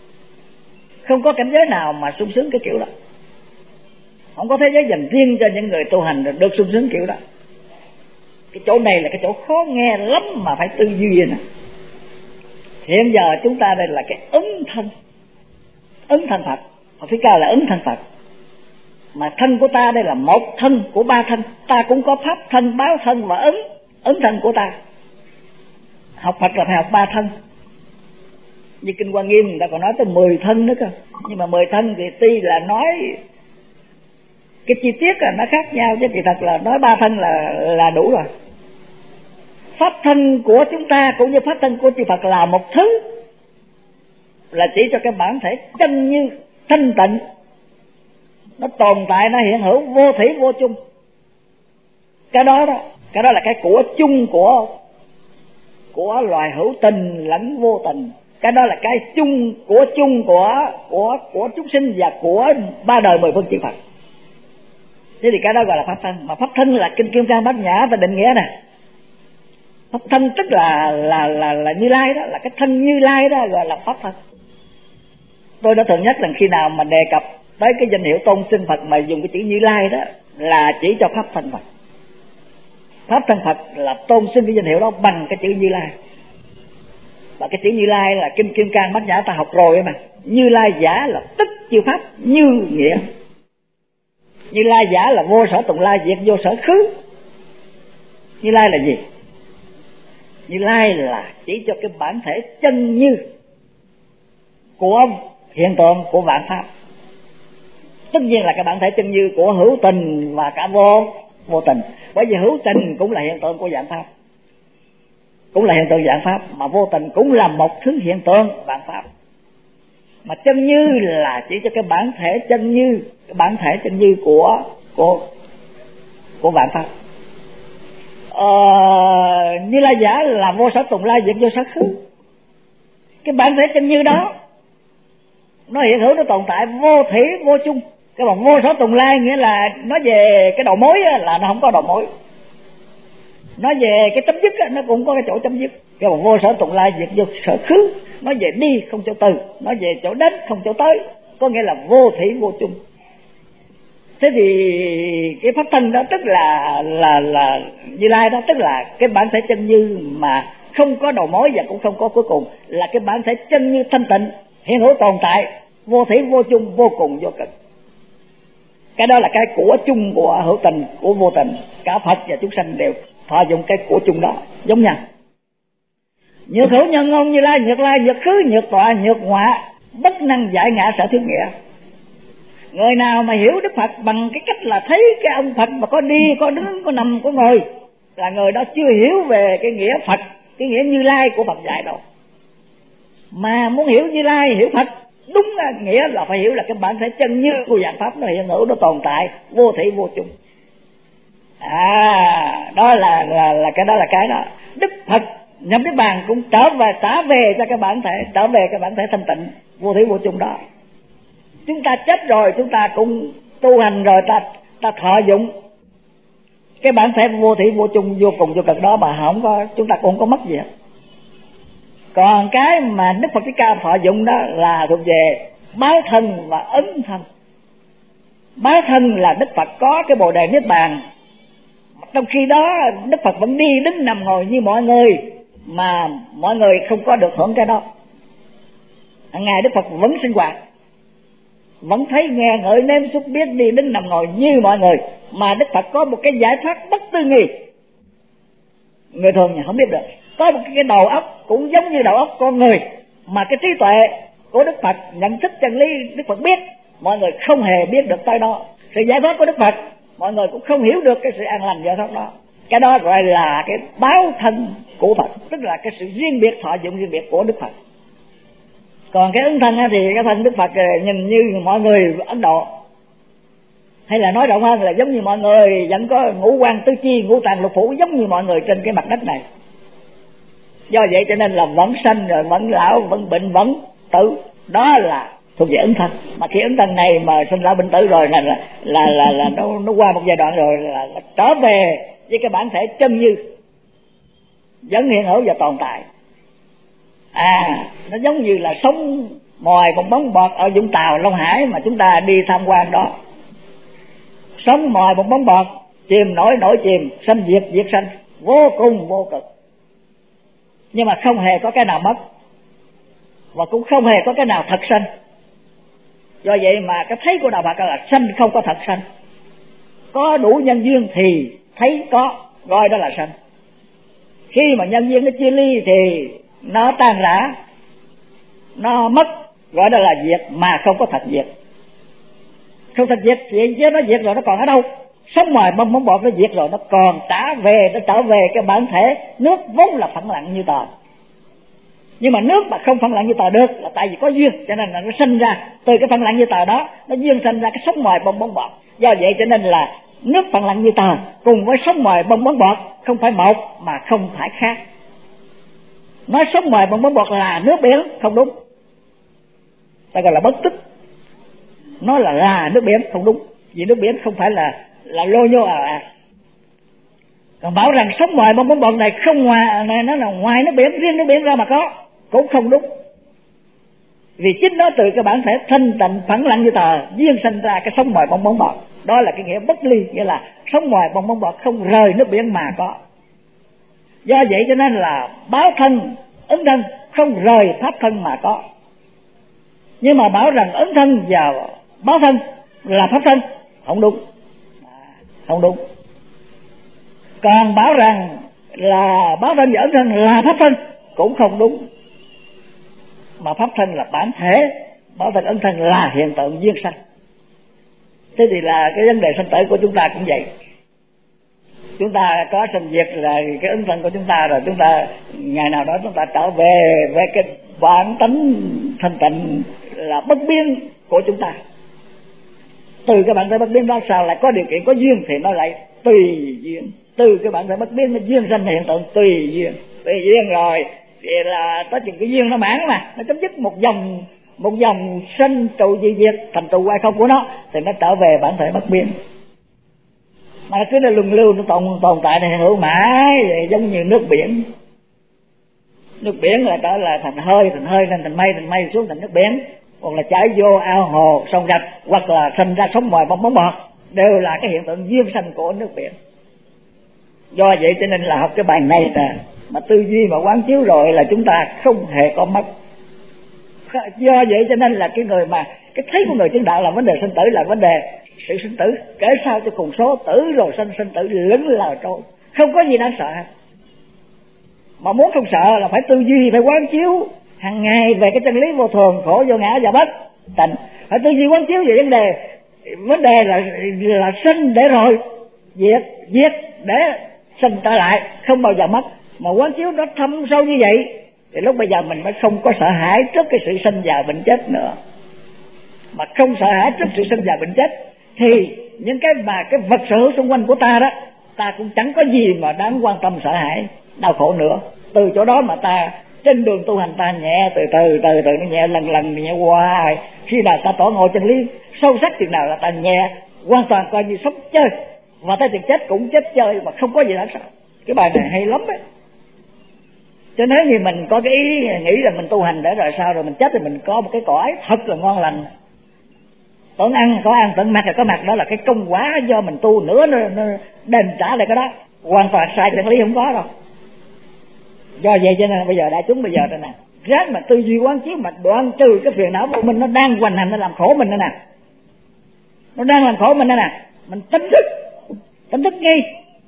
Không có cảnh giới nào mà sung sướng cái kiểu đó. Không có thế giới dành riêng cho những người tu hành được sung sướng kiểu đó. Cái chỗ này là cái chỗ khó nghe lắm mà phải tư duy nè. Hiện giờ chúng ta đây là cái ứng thân Phật. Phật Thích Ca là ứng thân Phật. Mà thân của ta đây là một thân của 3 thân. Ta cũng có pháp thân, báo thân và ứng thân của ta. Học Phật là phải học 3 thân. Như Kinh Hoa Nghiêm người ta còn nói tới 10 thân nữa cơ. Nhưng mà 10 thân thì tuy là nói cái chi tiết là nó khác nhau, chứ kỳ thật là nói 3 thân là đủ rồi. Pháp thân của chúng ta cũng như pháp thân của chư Phật là một thứ, là chỉ cho cái bản thể chân như thanh tịnh, nó tồn tại, nó hiện hữu, vô thủy vô chung. Cái đó là cái của chung của loài hữu tình lẫn vô tình. Cái đó là cái chung của chúng sinh và của 3 đời 10 phương chư Phật. Thế thì cái đó gọi là pháp thân. Mà pháp thân là Kinh Kim Cang Bát Nhã ta định nghĩa nè. Pháp thân tức là Như Lai đó, là cái thân Như Lai đó gọi là pháp thân. Tôi đã thường nhắc rằng khi nào mà đề cập tới cái danh hiệu tôn xưng Phật mà dùng cái chữ Như Lai đó là chỉ cho pháp thân Phật. Pháp thân Phật là tôn xưng cái danh hiệu đó bằng cái chữ Như Lai. Và cái chữ Như Lai là Kinh Kim Cang Bát Nhã ta học rồi mà. Như Lai giả là tức chư pháp như nghĩa. Như Lai giả là vô sở tùng lai, diệt vô sở khứ. Như Lai là gì? Như Lai là chỉ cho cái bản thể chân như của hiện tượng của vạn pháp. Tất nhiên là cái bản thể chân như của hữu tình và cả vô tình. Bởi vì hữu tình cũng là hiện tượng của vạn pháp, cũng là hiện tượng vạn pháp, mà vô tình cũng là một thứ hiện tượng vạn pháp. Mà chân như là chỉ cho cái bản thể chân như, cái bản thể chân như của vạn pháp. Như Lai giả là vô sở tùng lai, diệt vô sở khứ. Cái bản thể chân như đó nó hiện hữu, nó tồn tại vô thủy vô chung. Cái bằng vô sở tùng lai nghĩa là nói về cái đầu mối là nó không có đầu mối, nói về cái chấm dứt nó cũng có cái chỗ chấm dứt. Cái bằng vô sở tùng lai, diệt vô sở khứ, nói về đi không chỗ từ, nói về chỗ đến không chỗ tới, có nghĩa là vô thủy vô chung. Thế thì cái pháp thân đó tức là Như Lai đó, tức là cái bản thể chân như mà không có đầu mối và cũng không có cuối cùng, là cái bản thể chân như thanh tịnh, hiện hữu tồn tại, vô thủy vô chung, vô cùng vô cực. Cái đó là cái của chung của hữu tình, của vô tình. Cả Phật và chúng sanh đều thọ dụng cái của chung đó giống nhau. Nhược hữu nhân ngôn Như Lai, nhược khứ, nhược tọa, nhược ngọa, bất năng giải ngã sở thiếu nghĩa. Người nào mà hiểu Đức Phật bằng cái cách là thấy cái ông Phật mà có đi, có đứng, có nằm, có ngồi, là người đó chưa hiểu về cái nghĩa Phật, cái nghĩa Như Lai của Phật dạy đâu. Mà muốn hiểu Như Lai, hiểu Phật đúng nghĩa là phải hiểu là cái bản thể chân như của vạn pháp nó hiện hữu, nó tồn tại vô thủy vô chung. Đó là cái đó là cái đó. Đức Phật nhập Niết Bàn cũng trả về cho cái bản thể, trở về cái bản thể thanh tịnh vô thủy vô chung đó. Chúng ta chết rồi, chúng ta cũng tu hành rồi, ta thọ dụng cái bản thể vô thủy vô chung, vô cùng vô cực đó, mà không có, chúng ta cũng không có mất gì hết. Còn cái mà Đức Phật Thích Ca thọ dụng đó là thuộc về báo thân và ấn thân. Báo thân là Đức Phật có cái Bồ Đề Niết Bàn, trong khi đó Đức Phật vẫn đi đứng nằm ngồi như mọi người, mà mọi người không có được hưởng cái đó. Hàng ngày Đức Phật vẫn sinh hoạt, vẫn thấy nghe ngợi nếm xúc biết đi đứng nằm ngồi như mọi người, mà Đức Phật có một cái giải thoát bất tư nghị, người thường không biết được. Có một cái đầu óc cũng giống như đầu óc con người, mà cái trí tuệ của Đức Phật nhận thức chân lý Đức Phật biết, mọi người không hề biết được tới đó. Sự giải thoát của Đức Phật mọi người cũng không hiểu được cái sự an lành giải thoát đó. Cái đó gọi là cái báo thân của Phật, tức là cái sự riêng biệt, thọ dụng riêng biệt của Đức Phật. Còn cái ứng thân thì cái thân Đức Phật nhìn như mọi người Ấn Độ, hay là nói rộng hơn là giống như mọi người, vẫn có ngũ quan tứ chi, ngũ tạng lục phủ giống như mọi người trên cái mặt đất này. Do vậy cho nên là vẫn sanh rồi vẫn lão, vẫn bệnh, vẫn tử, đó là thuộc về ứng thân. Mà khi ứng thân này mà sinh lão bệnh tử rồi là nó qua một giai đoạn rồi là trở về với cái bản thể chân như, vẫn hiện hữu và tồn tại. Nó giống như là sống mồi một bóng bọt ở Vũng Tàu, Long Hải mà chúng ta đi tham quan đó. Sống mồi một bóng bọt, chìm nổi chìm, sanh diệt diệt sanh, vô cùng vô cực. Nhưng mà không hề có cái nào mất, và cũng không hề có cái nào thật sanh. Do vậy mà cái thấy của Đạo Phật là sanh không có thật sanh. Có đủ nhân duyên thì thấy có, gọi đó là sanh. Khi mà nhân duyên nó chia ly thì nó tan rã, nó mất, gọi đó là diệt, mà không có thật diệt. Không thật diệt thì chứ nó diệt rồi nó còn ở đâu? Sống ngoài bong bọt nó diệt rồi, nó còn trở về cái bản thể nước vốn là phẳng lặng như tờ. Nhưng mà nước mà không phẳng lặng như tờ được là tại vì có duyên, cho nên là nó sinh ra từ cái phẳng lặng như tờ đó, nó duyên sinh ra cái sống ngoài bong bọt. Do vậy cho nên là nước phẳng lặng như tờ cùng với sống ngoài bong bọt không phải một mà không phải khác. Nói sống ngoài bong bọt là nước biển không đúng, ta gọi là bất tức. Nói là nước biển không đúng, vì nước biển không phải là lô nhô Còn bảo rằng sống ngoài bong bọt này không ngoài này, nó là ngoài nước biển, riêng nước biển ra mà có, cũng không đúng. Vì chính nó từ cái bản thể thanh tịnh phẳng lặng như tờ duyên sinh ra cái sống ngoài bong bọt. Đó là cái nghĩa bất ly, nghĩa là sống ngoài bong bọt không rời nước biển mà có. Do vậy cho nên là báo thân, ứng thân không rời pháp thân mà có. Nhưng mà bảo rằng ứng thân và báo thân là pháp thân, không đúng. Không đúng. Còn bảo rằng là báo thân và ứng thân là pháp thân cũng không đúng. Mà pháp thân là bản thể, báo thân ứng thân là hiện tượng duyên sanh. Thế thì là cái vấn đề sanh tử của chúng ta cũng vậy. chúng ta có sinh diệt là cái ứng thân của chúng ta, rồi chúng ta ngày nào đó chúng ta trở về với cái bản tánh thanh tịnh là bất biến của chúng ta. Từ cái bản thể bất biến đó sao lại có điều kiện có duyên thì nó lại tùy duyên. Từ cái bản thể bất biến nó duyên sanh hiện tượng tùy duyên rồi thì là tới chừng cái duyên nó mãn mà nó chấm dứt một dòng sinh trụ di diệt thành trụ hoại không của nó thì nó trở về bản thể bất biến. Mà cứ nó luân lưu nó tồn tại này hữu mãi vậy, giống như nước biển. Nước biển là trở là thành hơi lên thành mây xuống thành nước biển, hoặc là chảy vô ao hồ sông rạch, hoặc là sinh ra sống mồi bong bóng bọt, đều là cái hiện tượng duyên sanh của nước biển. Do vậy cho nên là học cái bài này mà tư duy mà quán chiếu rồi là chúng ta không hề có mất. Do vậy cho nên là cái người mà cái thấy của người chứng đạo là vấn đề sinh tử, là vấn đề sự sinh tử, kể sao cho cùng số tử rồi sinh tử lững lờ trôi, không có gì đáng sợ. Mà muốn không sợ là phải tư duy, phải quán chiếu hàng ngày về cái chân lý vô thường, khổ vô ngã và bất tịnh. Phải tư duy quán chiếu về vấn đề là sinh để rồi diệt để sinh trở lại, không bao giờ mất. Mà quán chiếu nó thâm sâu như vậy thì lúc bây giờ mình mới không có sợ hãi trước cái sự sinh già bệnh chết nữa. Mà không sợ hãi trước sự sinh già bệnh chết thì những cái vật sở hữu xung quanh của ta đó, ta cũng chẳng có gì mà đáng quan tâm sợ hãi đau khổ nữa. Từ chỗ đó mà ta trên đường tu hành ta nhẹ từ từ nó nhẹ lần nhẹ hoài. Khi nào ta tỏ ngộ chân lý sâu sắc chừng nào là ta nhẹ hoàn toàn, coi như sống chơi, và tới chừng chết cũng chết chơi mà không có gì đáng sợ. Cái bài này hay lắm ấy. Cho nếu như mình có cái ý nghĩ là mình tu hành để rồi sao rồi mình chết thì mình có một cái cõi thật là ngon lành, tưởng ăn có ăn, tưởng mặc là có mặc, đó là cái công quả do mình tu nữa nó đền trả lại cái đó. Hoàn toàn sai chân lý không có đâu. Do vậy cho nên bây giờ đại chúng bây giờ đây nè, ráng mà tư duy quán chiếu mà đoạn trừ cái phiền não của mình, nó đang hoành hành, nó làm khổ mình đây nè, nó đang làm khổ mình đây nè. Mình tỉnh thức ngay.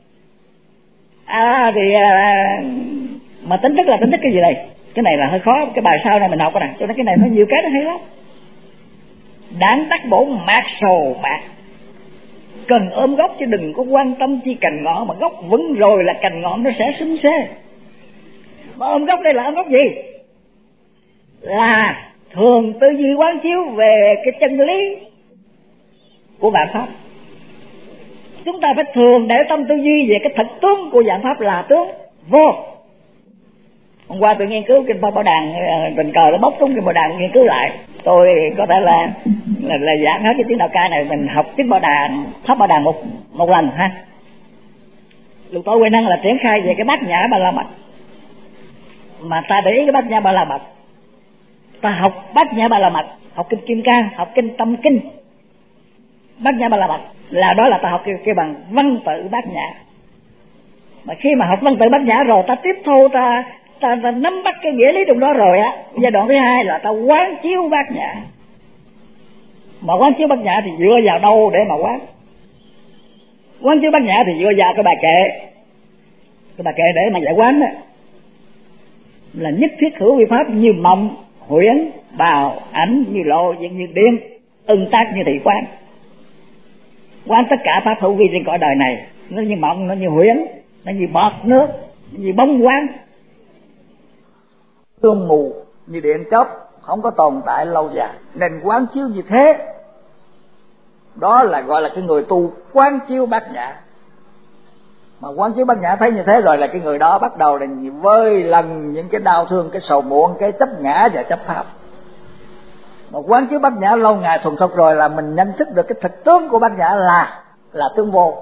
Mà tỉnh thức là tỉnh thức cái gì đây? Cái này là hơi khó, cái bài sau này mình học cái này, cho nên cái này nó nhiều cái nó hay lắm. Đáng tắc bổ mát sầu mát, cần ôm gốc chứ đừng có quan tâm chi cành ngọn, mà gốc vững rồi là cành ngọn nó sẽ xum xê. Mà ôm gốc đây là ôm gốc gì? Là thường tư duy quán chiếu về cái chân lý của vạn pháp. Chúng ta phải thường để tâm tư duy về cái thực tướng của vạn pháp là tướng vô. Hôm qua tôi nghiên cứu kinh Pháp Bảo Đàn, tình cờ nó bóc trúng kinh Bảo Đàn nghiên cứu lại. Tôi có thể là giảng hết cái tiếng Đạo Ca này, mình học kinh Bảo Đàn, Pháp Bảo Đàn một lần ha. Lục Tổ Huệ Năng là triển khai về cái Bát Nhã Ba La Mật. Mà ta để ý cái Bát Nhã Ba La Mật, ta học Bát Nhã Ba La Mật, học kinh Kim Cang, học kinh Tâm Kinh. Bát Nhã Ba La Mật là đó là ta học cái bằng văn tự Bát Nhã. Mà khi mà học văn tự Bát Nhã rồi, ta tiếp thu, ta nắm bắt cái nghĩa lý trong đó rồi á, giai đoạn thứ hai là ta quán chiếu Bát Nhã. Mà quán chiếu Bát Nhã thì dựa vào đâu để mà quán chiếu Bát Nhã thì dựa vào cái bài kệ để mà giải quán đó, là nhất thiết hữu vi pháp như mộng huyễn bào ảnh, như lộ diện, như điên ưng tác, như thị quán. Quán tất cả pháp hữu vi trên cõi đời này, nó như mộng, nó như huyễn, nó như bọt nước, nó như bóng quáng, sương mù, như điện chớp, không có tồn tại lâu dài. Nên quán chiếu như thế, đó là gọi là cái người tu quán chiếu Bát Nhã. Mà quán chiếu Bát Nhã thấy như thế rồi là cái người đó bắt đầu là vơi lần những cái đau thương, cái sầu muộn, cái chấp ngã và chấp pháp. Mà quán chiếu Bát Nhã lâu ngày thuần thục rồi là mình nhận thức được cái thực tướng của Bát Nhã là tướng vô,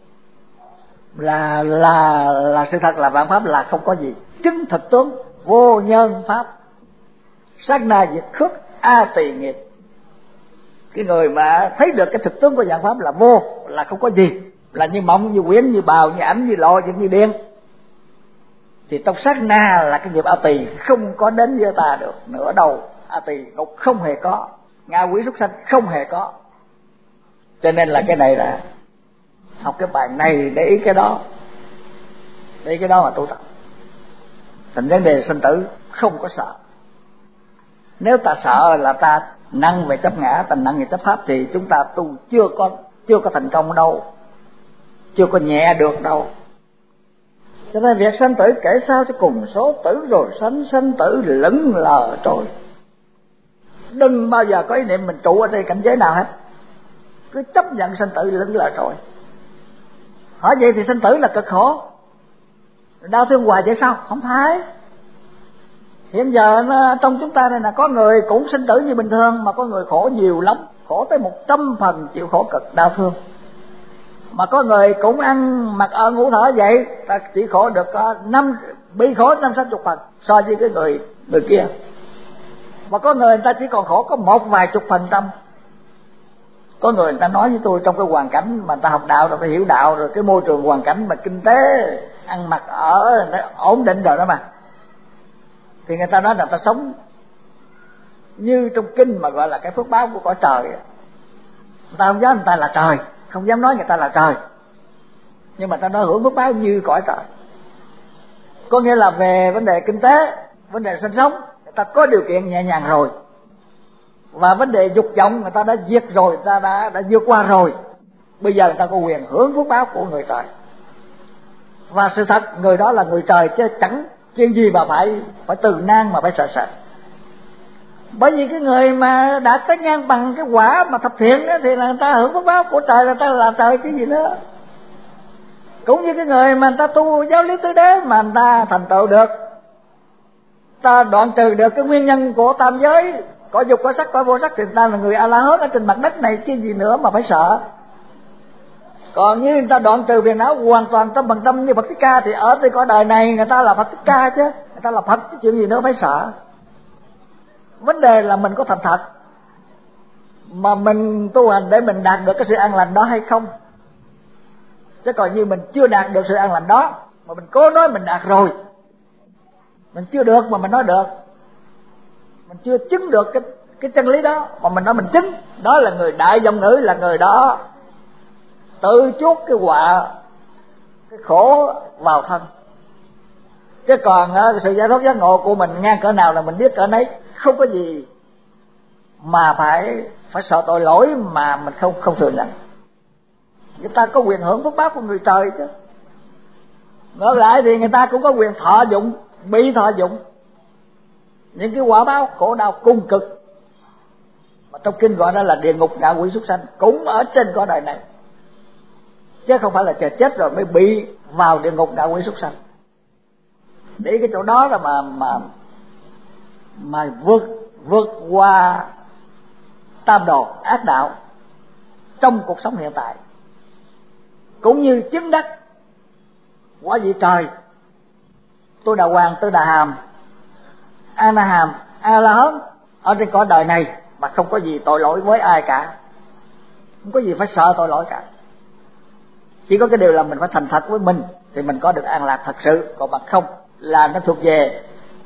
là sự thật, là vạn pháp là không có gì. Chứng thực tướng vô nhân pháp, sát na diệt khước a tỳ nghiệp. Cái người mà thấy được cái thực tướng của vạn pháp là vô, là không có gì, là như mộng, như huyễn, như bào, như ảnh, như lộ, như điên, thì trong sát na là cái nghiệp a tỳ không có đến với ta được nữa đâu. A tỳ ngục không hề có, ngạ quỷ súc sanh không hề có. Cho nên là cái này là học cái bài này để ý cái đó, mà tu tập. Thành vấn đề sinh tử không có sợ. Nếu ta sợ là ta năng về chấp ngã, ta năng về chấp pháp thì chúng ta tu chưa có thành công đâu, chưa có nhẹ được đâu. Cho nên việc sanh tử kể sao cho cùng số tử rồi sanh tử lững lờ trôi. Đừng bao giờ có ý niệm mình trụ ở đây cảnh giới nào hết, cứ chấp nhận sanh tử lững lờ trôi. Hỏi vậy thì sanh tử là cực khổ, đau thương hoài vậy sao? Không phải. Hiện giờ trong chúng ta đây là có người cũng sinh tử như bình thường, mà có người khổ nhiều lắm, khổ tới 100% chịu khổ cực đau thương. Mà có người cũng ăn mặc ở ngủ thở vậy, ta chỉ khổ được bị khổ 50-60% so với cái người kia. Mà có người ta chỉ còn khổ có vài chục %. Có người ta nói với tôi trong cái hoàn cảnh mà ta học đạo rồi, ta hiểu đạo rồi, cái môi trường hoàn cảnh mà kinh tế ăn mặc ở ổn định rồi đó mà, thì người ta nói là ta sống như trong kinh mà gọi là cái phước báo của cõi trời. Người ta không dám người ta là trời, không dám nói người ta là trời, nhưng mà ta nói hưởng phước báo như cõi trời. Có nghĩa là về vấn đề kinh tế, vấn đề sinh sống, người ta có điều kiện nhẹ nhàng rồi, và vấn đề dục vọng người ta đã diệt rồi, người ta đã vượt qua rồi. Bây giờ người ta có quyền hưởng phước báo của người trời. Và sự thật người đó là người trời, chứ chẳng chuyện gì mà phải từ nan mà phải sợ sệt. Bởi vì cái người mà đã tới ngang bằng cái quả mà thập thiện đó, thì là người ta hưởng phước báo của trời, người ta là trời cái gì nữa. Cũng như cái người mà người ta tu giáo lý tứ đế mà người ta thành tựu được, ta đoạn trừ được cái nguyên nhân của tam giới, có dục có sắc có vô sắc, thì người ta là người A La Hán ở trên mặt đất này, chứ gì nữa mà phải sợ. Còn như người ta đoạn trừ phiền não hoàn toàn 100% như Phật Thích Ca, thì ở trên cõi đời này người ta là Phật Thích Ca chứ, người ta là Phật chứ chuyện gì nữa phải sợ. Vấn đề là mình có thành thật mà mình tu hành để mình đạt được cái sự an lành đó hay không. Chứ còn như mình chưa đạt được sự an lành đó mà mình cố nói mình đạt rồi, mình chưa được mà mình nói được, mình chưa chứng được cái chân lý đó mà mình nói mình chứng, đó là người đại dòng ngữ, là người đó tự chuốc cái họa, cái khổ vào thân. Chứ còn sự giải thoát giác ngộ của mình ngang cỡ nào là mình biết cỡ nấy, không có gì mà phải sợ tội lỗi mà mình không thừa nhận. Người ta có quyền hưởng phước báo của người trời chứ. Ngược lại thì người ta cũng có quyền thọ dụng, bị thọ dụng những cái quả báo khổ đau cung cực, mà trong kinh gọi đó là địa ngục ngạ quỷ súc sanh, cũng ở trên cõi đời này, chứ không phải là chờ chết rồi mới bị vào địa ngục ngạ quỷ súc sanh. Để cái chỗ đó là mà vượt qua tam đồ ác đạo trong cuộc sống hiện tại, cũng như chứng đắc quả vị trời, tôi đà hoàng, tôi đà hàm, a na hàm, a la hán ở trên cõi đời này mà không có gì tội lỗi với ai cả, không có gì phải sợ tội lỗi cả. Chỉ có cái điều là mình phải thành thật với mình thì mình có được an lạc thật sự, còn bằng không là nó thuộc về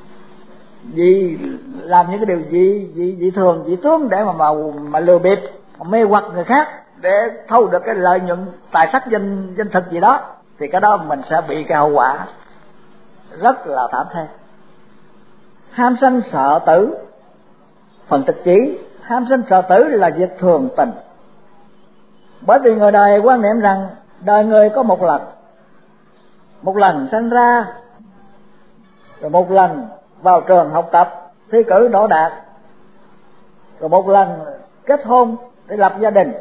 làm những cái điều dị thường, dị tướng để mà lừa bịp, mà mê hoặc người khác để thâu được cái lợi nhuận tài sắc danh thực gì đó, thì cái đó mình sẽ bị cái hậu quả rất là thảm thê. Ham sanh sợ tử, phần thực chỉ ham sanh sợ tử là việc thường tình. Bởi vì người đời quan niệm rằng đời người có một lần sanh ra, rồi một lần vào trường học tập thi cử đỗ đạt, rồi một lần kết hôn để lập gia đình,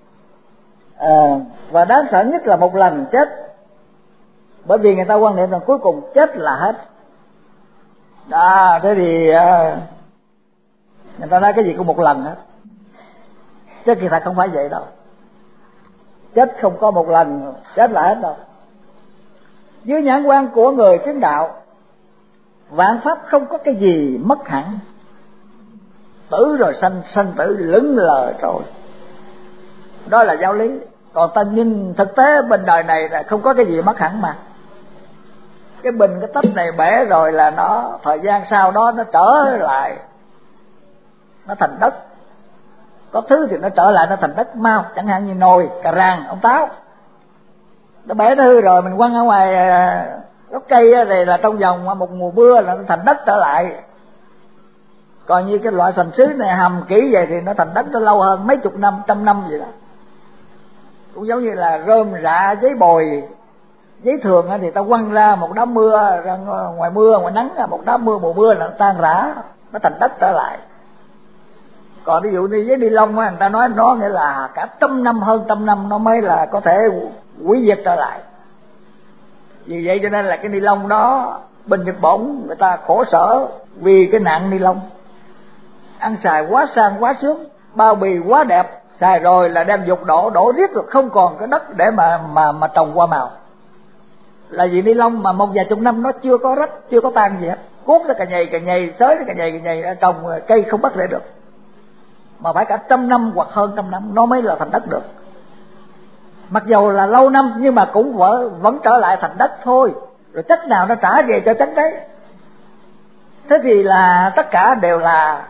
và đáng sợ nhất là một lần chết. Bởi vì người ta quan niệm rằng cuối cùng chết là hết đó. Thế thì người ta nói cái gì cũng một lần hết, chứ kỳ thật không phải vậy đâu. Chết không có một lần chết là hết đâu. Dưới nhãn quan của người chứng đạo, vạn pháp không có cái gì mất hẳn, tử rồi sanh tử lững lờ rồi, đó là giáo lý. Còn ta nhìn thực tế bên đời này là không có cái gì mất hẳn mà. Cái bình cái tách này bể rồi là nó thời gian sau đó nó trở lại, nó thành đất. Có thứ thì nó trở lại nó thành đất mau, chẳng hạn như nồi, cà ràng, ông táo, nó bể nó hư rồi, mình quăng ở ngoài gốc cây thì là trong vòng một mùa mưa là nó thành đất trở lại. Còn như cái loại sành sứ này hầm kỹ vậy thì nó thành đất nó lâu hơn mấy chục năm, trăm năm vậy đó. Cũng giống như là rơm rạ giấy bồi Giấy thường thì ta quăng ra một đám mưa, ra ngoài mưa ngoài nắng, một đám mưa mùa mưa là nó tan rã, nó thành đất trở lại. Còn ví dụ như giấy ni lông người ta nói nó nghĩa là cả trăm năm, hơn trăm năm nó mới là có thể hủy diệt trở lại. Vì vậy cho nên là cái ni lông đó bên Nhật Bản người ta khổ sở vì cái nạn ni lông. Ăn xài quá sang quá sướng, bao bì quá đẹp, xài rồi là đem dục đổ riết rồi không còn cái đất để mà trồng hoa màu. Là vì ni lông mà một vài chục năm nó chưa có rách, chưa có tan gì hết, cuốc nó càng nhầy, xới nó càng nhầy, trồng cây không bắt lại được. Mà phải cả trăm năm hoặc hơn trăm năm nó mới là thành đất được. Mặc dầu là lâu năm nhưng mà cũng vẫn trở lại thành đất thôi. Rồi chất nào nó trả về cho chất đấy. Thế thì là tất cả đều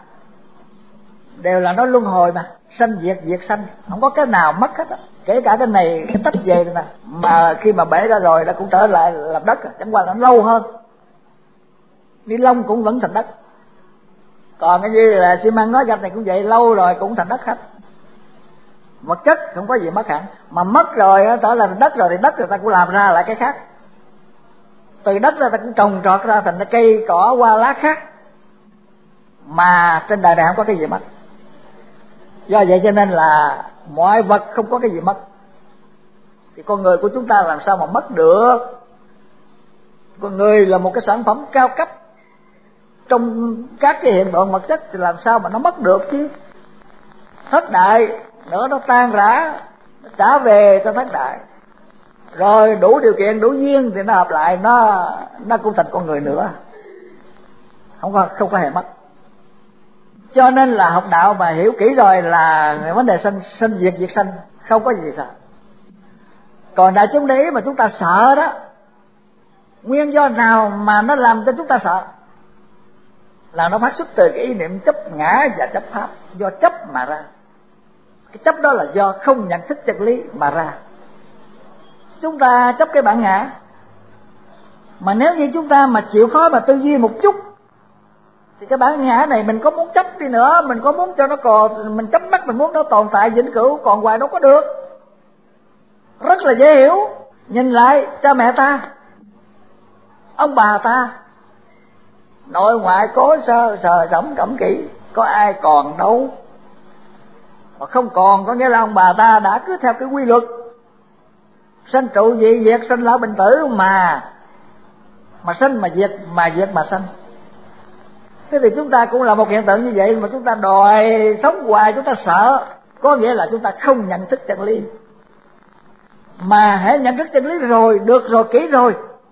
là nó luân hồi mà, sanh diệt diệt sanh, không có cái nào mất hết á. Kể cả cái này cái tách về nè, mà khi mà bể ra rồi nó cũng trở lại làm đất, chẳng qua là nó lâu hơn. Ni lông cũng vẫn thành đất. Còn cái như là xi măng nói gạch này cũng vậy, lâu rồi cũng thành đất hết. Vật chất không có gì mất hẳn, mà mất rồi trở lại thành đất rồi thì đất người ta cũng làm ra lại cái khác. Từ đất ra ta cũng trồng trọt ra thành cây cỏ hoa lá khác. Mà trên đời này không có cái gì mất. Do vậy cho nên là mọi vật không có cái gì mất. Thì con người của chúng ta làm sao mà mất được? Con người là một cái sản phẩm cao cấp trong các cái hiện tượng vật chất, thì làm sao mà nó mất được chứ? Thất đại nữa nó tan rã, nó trả về cho thất đại. Rồi đủ điều kiện, đủ duyên thì nó hợp lại, nó cũng thành con người nữa. Không có hề mất. Cho nên là học đạo mà hiểu kỹ rồi là vấn đề sanh diệt diệt sanh không có gì sợ. Còn đại chúng để ý mà chúng ta sợ đó, nguyên do nào mà nó làm cho chúng ta sợ? Là nó phát xuất từ cái ý niệm chấp ngã và chấp pháp, do chấp mà ra. Cái chấp đó là do không nhận thức chân lý mà ra. Chúng ta chấp cái bản ngã. Mà nếu như chúng ta mà chịu khó mà tư duy một chút, thì cái bản ngã này mình có muốn chấp đi nữa, mình có muốn cho nó còn, mình chấp mắt mình muốn nó tồn tại vĩnh cửu còn hoài đâu có được. Rất là dễ hiểu. Nhìn lại cha mẹ ta, ông bà ta, nội ngoại cố sơ sờ sẩm cẩm kỹ, có ai còn đâu. Mà không còn có nghĩa là ông bà ta đã cứ theo cái quy luật sanh trụ dị diệt, sanh lão bệnh tử mà sanh mà diệt, mà diệt mà sanh. Thế thì chúng ta cũng là một hiện tượng như vậy, mà chúng ta đòi sống hoài, chúng ta sợ, có nghĩa là chúng ta không nhận thức chân lý. Mà hãy nhận thức chân lý rồi, được rồi, kỹ rồi,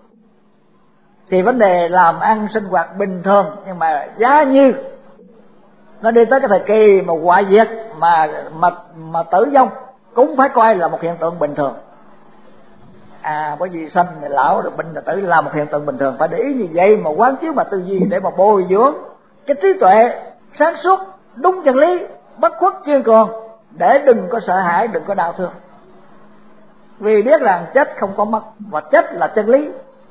thì vấn đề làm ăn sinh hoạt bình thường. Nhưng mà giá như nó đi tới cái thời kỳ mà hoại diệt, mà tử vong, cũng phải coi là một hiện tượng bình thường. Bởi vì sanh rồi lão rồi bệnh rồi tử là một hiện tượng bình thường. Phải để ý như vậy mà quán chiếu mà tư duy, để mà bồi dưỡng cái trí tuệ sáng suốt, đúng chân lý, bất khuất kiên cường, để đừng có sợ hãi, đừng có đau thương. Vì biết rằng chết không có mất, và chết là chân lý.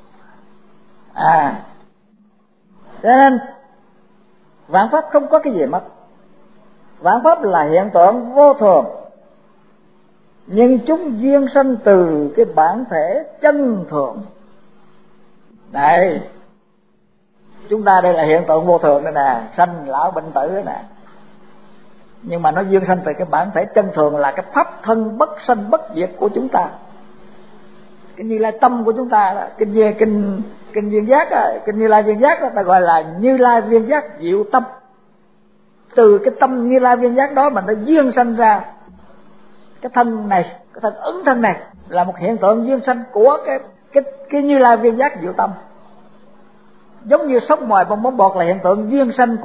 Cho nên vạn pháp không có cái gì mất. Vạn pháp là hiện tượng vô thường, nhưng chúng duyên sanh từ cái bản thể chân thường. Này, chúng ta đây là hiện tượng vô thường đây nè, sanh lão bệnh tử đây nè. Nhưng mà nó duyên sanh từ cái bản thể chân thường, là cái pháp thân bất sanh bất diệt của chúng ta. Cái Như Lai tâm của chúng ta đó, kinh duyên giác đó, kinh Như Lai duyên giác đó, ta gọi là Như Lai duyên giác diệu tâm. Từ cái tâm Như Lai duyên giác đó mà nó duyên sanh ra cái thân này, cái thân ứng thân này, là một hiện tượng duyên sanh của cái Như Lai duyên giác diệu tâm. Giống như sóc mồi bong bóng bọt là hiện tượng duyên sanh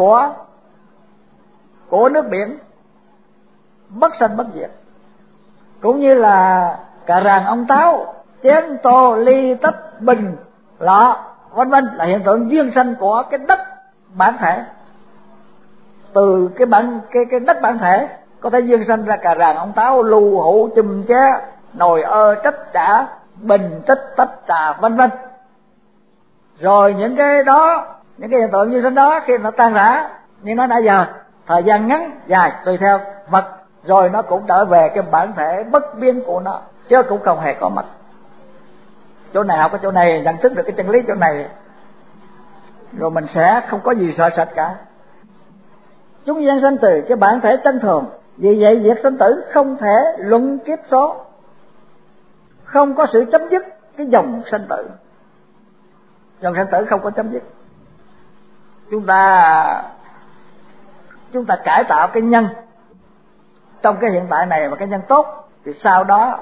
của nước biển, bất sanh bất diệt. Cũng như là cà ràng ong táo, chén tô ly tách bình lọ vân vân, là hiện tượng duyên sanh của cái đất bản thể. Từ cái đất bản thể có thể duyên sanh ra cà ràng ong táo, lù hũ chùm ché, nồi trách chả, bình tích tách trà vân vân. Rồi những cái đó, những cái hiện tượng duyên sanh đó khi nó tan rã, như nó nãy giờ, thời gian ngắn dài tùy theo vật, rồi nó cũng trở về cái bản thể bất biến của nó, chứ cũng không hề có mất. chỗ này học cái chỗ này, nhận thức được cái chân lý chỗ này, rồi mình sẽ không có gì sợ sệt cả. Chúng gian sanh từ cái bản thể chân thường, vì vậy việc sinh tử không thể luận kiếp số, không có sự chấm dứt cái dòng sinh tử. Dòng sinh tử không có chấm dứt. Chúng ta cải tạo cái nhân trong cái hiện tại này mà cái nhân tốt, thì sau đó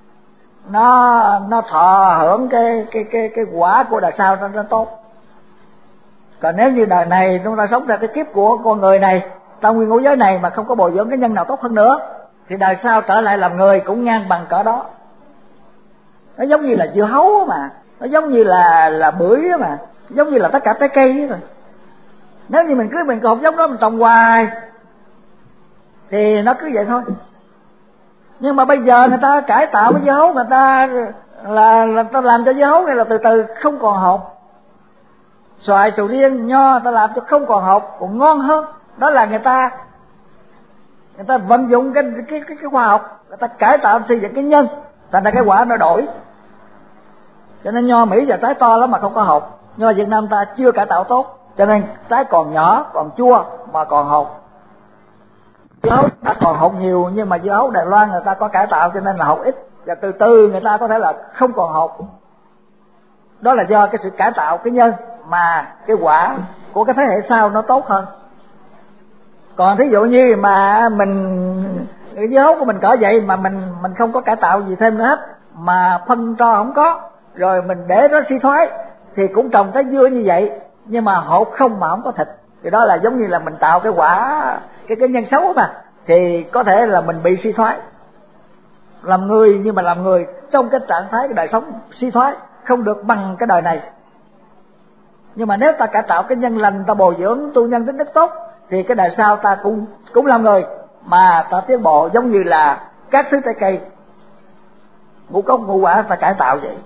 nó thọ hưởng cái quả của đời sau nó tốt. Còn nếu như đời này chúng ta sống ra cái kiếp của con người này, trong nguyên ngũ giới này mà không có bồi dưỡng cái nhân nào tốt hơn nữa, thì đời sau trở lại làm người cũng ngang bằng cỡ đó. Nó giống như là dưa hấu mà, nó giống như là bưởi mà, giống như là tất cả trái cây mà. Nếu như mình cứ còn giống đó mình trồng hoài thì nó cứ vậy thôi. Nhưng mà bây giờ người ta cải tạo cái dưa hấu, người ta ta làm cho dưa hấu này là từ từ không còn hột. Xoài, sầu riêng, nho ta làm cho không còn hột, còn ngon hơn. Đó là người ta vận dụng cái khoa học, người ta cải tạo xây dựng cái nhân, thành ra cái quả nó đổi. Cho nên nho Mỹ giờ trái to lắm mà không có hột. Nho Việt Nam ta chưa cải tạo tốt, cho nên trái còn nhỏ, còn chua mà còn hột. Dưa hấu đã còn hột nhiều, nhưng mà dưa hấu Đài Loan người ta có cải tạo cho nên là hột ít, và từ từ người ta có thể là không còn hột. Đó là do cái sự cải tạo cái nhân mà cái quả của cái thế hệ sau nó tốt hơn. Còn thí dụ như mà cái dưa hấu của mình cỡ vậy mà mình không có cải tạo gì thêm nữa hết, mà phân tro không có, rồi mình để nó suy thoái, thì cũng trồng trái dưa như vậy, nhưng mà hột không mà không có thịt. Thì đó là giống như là mình tạo cái quả, cái nhân xấu mà, thì có thể là mình bị suy thoái. Làm người, nhưng mà làm người trong cái trạng thái cái đời sống suy thoái, không được bằng cái đời này. Nhưng mà nếu ta cải tạo cái nhân lành, ta bồi dưỡng tu nhân tính đức tốt, thì cái đời sau ta cũng làm người mà ta tiến bộ, giống như là các thứ trái cây, ngũ cốc ngũ quả ta cải tạo vậy.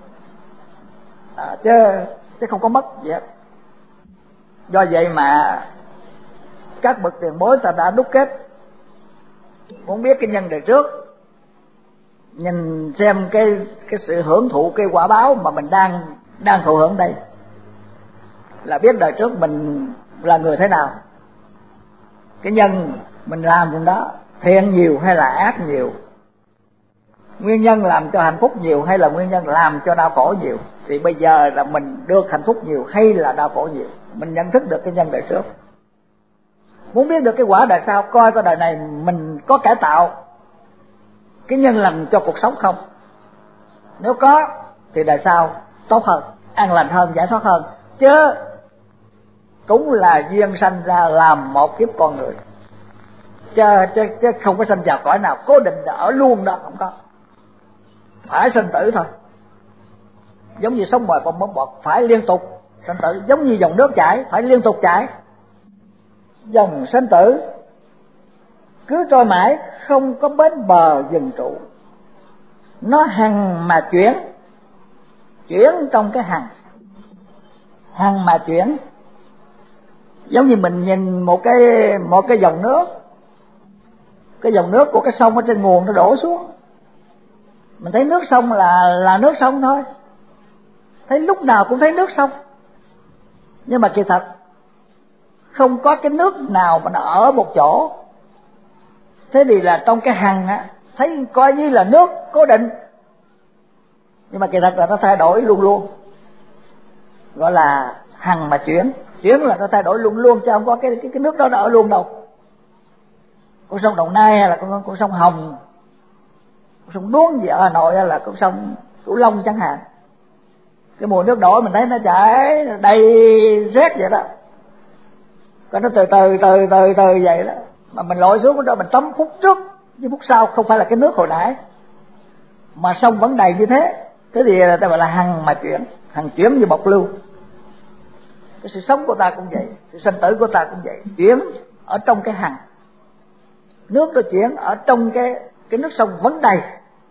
Chứ không có mất gì hết. Do vậy mà các bậc tiền bối ta đã đúc kết, muốn biết cái nhân đời trước, nhìn xem cái sự hưởng thụ cái quả báo mà mình đang thụ hưởng đây, là biết đời trước mình là người thế nào. Cái nhân mình làm trong đó thiện nhiều hay là ác nhiều, nguyên nhân làm cho hạnh phúc nhiều hay là nguyên nhân làm cho đau khổ nhiều, thì bây giờ là mình được hạnh phúc nhiều hay là đau khổ nhiều. Mình nhận thức được cái nhân đời trước. Muốn biết được cái quả đời sau, coi cái đời này mình có cải tạo cái nhân lành cho cuộc sống không. Nếu có thì đời sau tốt hơn, an lành hơn, giải thoát hơn. Chứ cũng là duyên sanh ra làm một kiếp con người, chứ không có sanh vào cõi nào cố định ở luôn đó, không có. Phải sinh tử thôi. Giống như sống ngoài con bóng bọt, phải liên tục sinh tử. Giống như dòng nước chảy, phải liên tục chảy. Dòng sinh tử cứ trôi mãi, không có bến bờ dừng trụ. Nó hằng mà chuyển trong cái hằng mà chuyển. Giống như mình nhìn một cái dòng nước, cái dòng nước của cái sông ở trên nguồn nó đổ xuống, mình thấy nước sông là nước sông thôi, thấy lúc nào cũng thấy nước sông, nhưng mà kỳ thật không có cái nước nào mà nó ở một chỗ. Thế thì là trong cái hằng á, thấy coi như là nước cố định, nhưng mà kỳ thật là nó thay đổi luôn luôn, gọi là hằng mà chuyển là nó thay đổi luôn luôn, chứ không có cái nước đó nó ở luôn đâu. Con sông Đồng Nai hay là con sông Hồng, con sông Đuống gì ở Hà Nội hay là con sông Cửu Long chẳng hạn, cái mùa nước đổi mình thấy nó chảy đầy rét vậy đó, còn nó từ từ vậy đó, mà mình lội xuống đó mình tắm phút trước chứ phút sau không phải là cái nước hồi nãy, mà sông vẫn đầy như thế. Thế thì ta gọi là hằng mà chuyển như bọc lưu. Cái sự sống của ta cũng vậy, sự sinh tử của ta cũng vậy, chuyển ở trong cái hằng. Nước nó chuyển ở trong cái nước sông vẫn đầy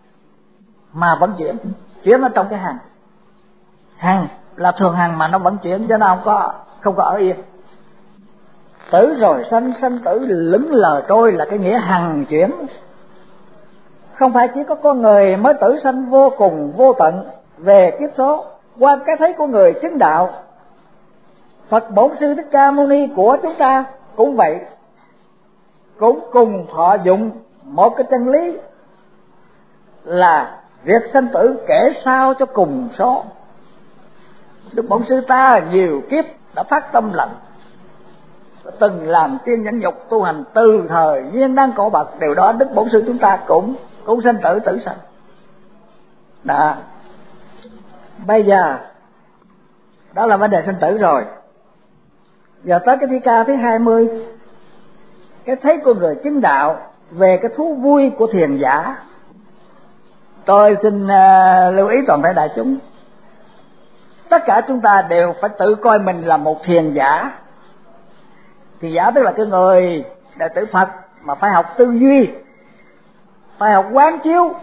mà vẫn chuyển ở trong cái hằng. Hằng là thường hằng mà nó vẫn chuyển, chứ nó không có ở yên. Tử rồi sanh tử lững lờ trôi là cái nghĩa hằng chuyển. Không phải chỉ có con người mới tử sanh vô cùng vô tận, về kiếp số qua cái thấy của người chứng đạo. Phật Bổn Sư Thích Ca Mâu Ni của chúng ta cũng vậy, cũng cùng thọ dụng một cái chân lý là việc sanh tử kể sao cho cùng số. Đức Bổn Sư ta nhiều kiếp đã phát tâm lành, từng làm tiên nhẫn nhục tu hành từ thời nhiên đang cổ bậc. Điều đó Đức Bổn Sư chúng ta cũng sanh tử tử sanh. Đó. Bây giờ đó là vấn đề sanh tử rồi. Giờ tới cái thi ca thứ 20, cái thấy của người chứng đạo về cái thú vui của thiền giả. Tôi xin lưu ý toàn thể đại chúng, tất cả chúng ta đều phải tự coi mình là một thiền giả. Thiền giả tức là cái người đệ tử Phật mà phải học tư duy, phải học quán chiếu.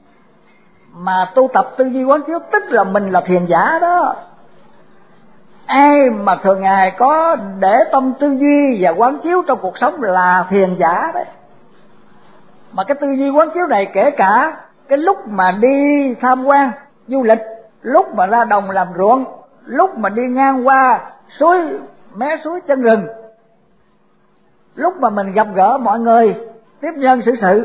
Mà tu tập tư duy quán chiếu tức là mình là thiền giả đó. Ai mà thường ngày có để tâm tư duy và quán chiếu trong cuộc sống là thiền giả đấy. Mà cái tư duy quán chiếu này kể cả cái lúc mà đi tham quan du lịch, lúc mà ra đồng làm ruộng, lúc mà đi ngang qua suối, mé suối chân rừng, lúc mà mình gặp gỡ mọi người, tiếp nhân xử sự,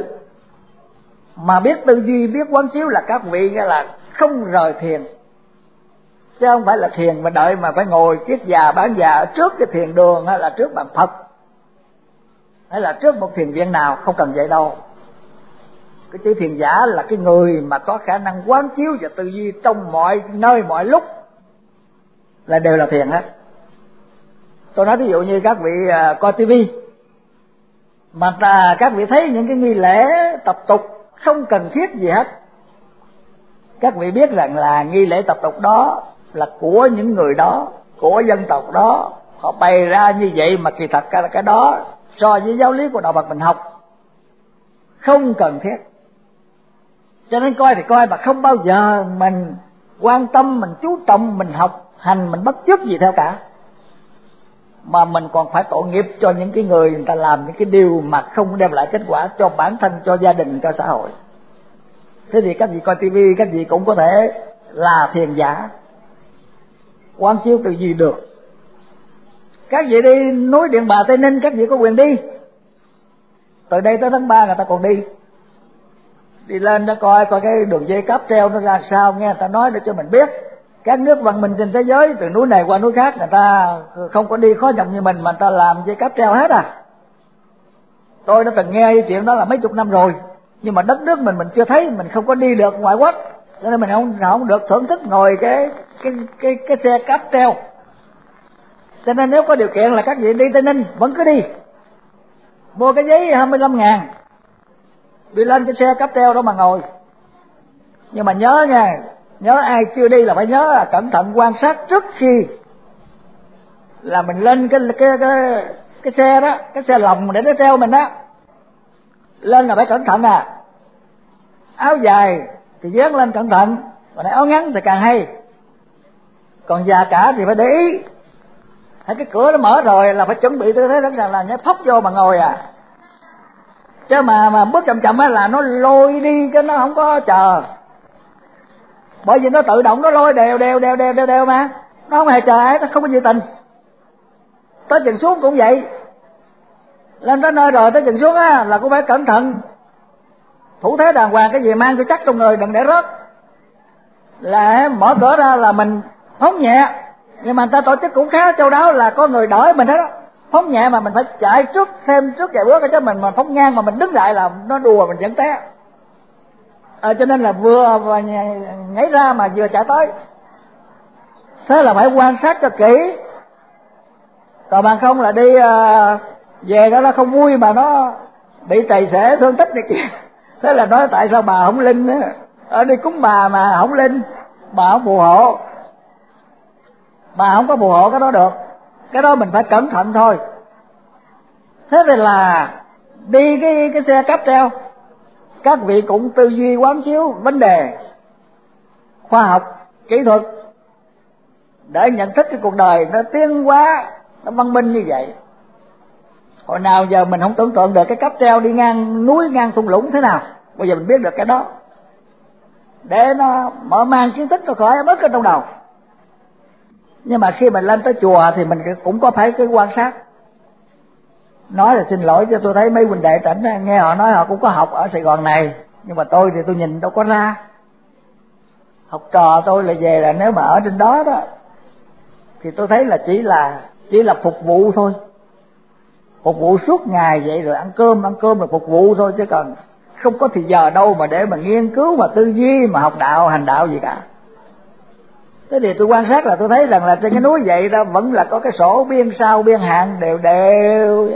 mà biết tư duy, biết quán chiếu là các vị nghĩa là không rời thiền. Chứ không phải là thiền mà đợi mà phải ngồi kiết già bán già ở trước cái thiền đường, hay là trước bàn Phật, hay là trước một thiền viện nào, không cần vậy đâu. Cái chữ thiền giả là cái người mà có khả năng quán chiếu và tư duy trong mọi nơi mọi lúc là đều là thiền hết. Tôi nói ví dụ như các vị coi tivi mà các vị thấy những cái nghi lễ tập tục không cần thiết gì hết, các vị biết rằng là nghi lễ tập tục đó là của những người đó, của dân tộc đó, họ bày ra như vậy mà kỳ thật cái đó so với giáo lý của đạo Phật mình học không cần thiết. Cho nên coi thì coi mà không bao giờ mình quan tâm, mình chú trọng, mình học hành, mình bất chấp gì theo cả. Mà mình còn phải tội nghiệp cho những cái người ta làm những cái điều mà không đem lại kết quả cho bản thân, cho gia đình, cho xã hội. Thế thì các vị coi tivi, các vị cũng có thể là thiền giả, quán chiếu từ gì được. Các vị đi núi Điện Bà Tây Ninh, các vị có quyền đi. Từ đây tới tháng 3 người ta còn đi lên đó coi cái đường dây cáp treo nó ra sao, nghe người ta nói để cho mình biết. Các nước văn minh trên thế giới từ núi này qua núi khác người ta không có đi khó nhọc như mình mà người ta làm dây cáp treo hết à. Tôi đã từng nghe chuyện đó là mấy chục năm rồi, nhưng mà đất nước mình chưa thấy, mình không có đi được ngoại quốc, cho nên mình không được thưởng thức ngồi cái xe cáp treo. Cho nên nếu có điều kiện là các vị đi Tây Ninh vẫn cứ đi, mua cái giấy 25.000 đi lên cái xe cáp treo đó mà ngồi. Nhưng mà nhớ nha, nhớ ai chưa đi là phải nhớ là cẩn thận quan sát trước khi là mình lên cái xe đó, cái xe lồng để nó treo mình đó, lên là phải cẩn thận à. Áo dài thì vén lên cẩn thận, còn áo ngắn thì càng hay, còn già cả thì phải để ý. Cái cửa nó mở rồi là phải chuẩn bị tư thế rất là nhớ phóc vô mà ngồi à. Chứ mà bước chậm chậm á là nó lôi đi, chứ nó không có chờ. Bởi vì nó tự động nó lôi đều mà nó không hề chờ ai, nó không có dự tình. Tới chừng xuống cũng vậy, lên tới nơi rồi tới chừng xuống á là cũng phải cẩn thận, thủ thế đàng hoàng, cái gì mang cho chắc trong người đừng để rớt. Là mở cửa ra là mình phóng nhẹ, nhưng mà người ta tổ chức cũng khá châu đáo là có người đỡ mình hết đó. Phóng nhẹ mà mình phải chạy trước thêm trước vài bước, chứ mình mà phóng ngang mà mình đứng lại là nó đùa mình vẫn té. Cho nên là vừa nhảy ra mà vừa chạy tới. Thế là phải quan sát cho kỹ, còn bằng không là đi về đó nó không vui mà nó bị trầy xể thương tích này kìa. Thế là nói tại sao bà không linh á, ở đi cúng bà mà không linh, bà không phù hộ, bà không có phù hộ cái đó được. Cái đó mình phải cẩn thận thôi. Thế thì là đi cái xe cáp treo, các vị cũng tư duy quán chiếu vấn đề khoa học kỹ thuật để nhận thức cái cuộc đời nó tiến hóa, nó văn minh như vậy. Hồi nào giờ mình không tưởng tượng được cái cáp treo đi ngang núi, ngang thung lũng thế nào, bây giờ mình biết được cái đó. để nó mở mang kiến thức, nó khỏi ấm ức ở trong đầu. Nhưng mà khi mình lên tới chùa thì mình cũng có phải cái quan sát. Nói là xin lỗi cho tôi thấy mấy huynh đệ tỉnh nghe họ nói họ cũng có học ở Sài Gòn này, nhưng mà tôi thì tôi nhìn đâu có ra. Học trò tôi là về là nếu mà ở trên đó đó thì tôi thấy là chỉ là phục vụ thôi, phục vụ suốt ngày vậy, rồi ăn cơm là phục vụ thôi, chứ còn không có thì giờ đâu mà để mà nghiên cứu mà tư duy mà học đạo hành đạo gì cả. Thế thì tôi quan sát là tôi thấy rằng là trên cái núi vậy đó vẫn là có cái sổ biên sao biên hạn đều đều,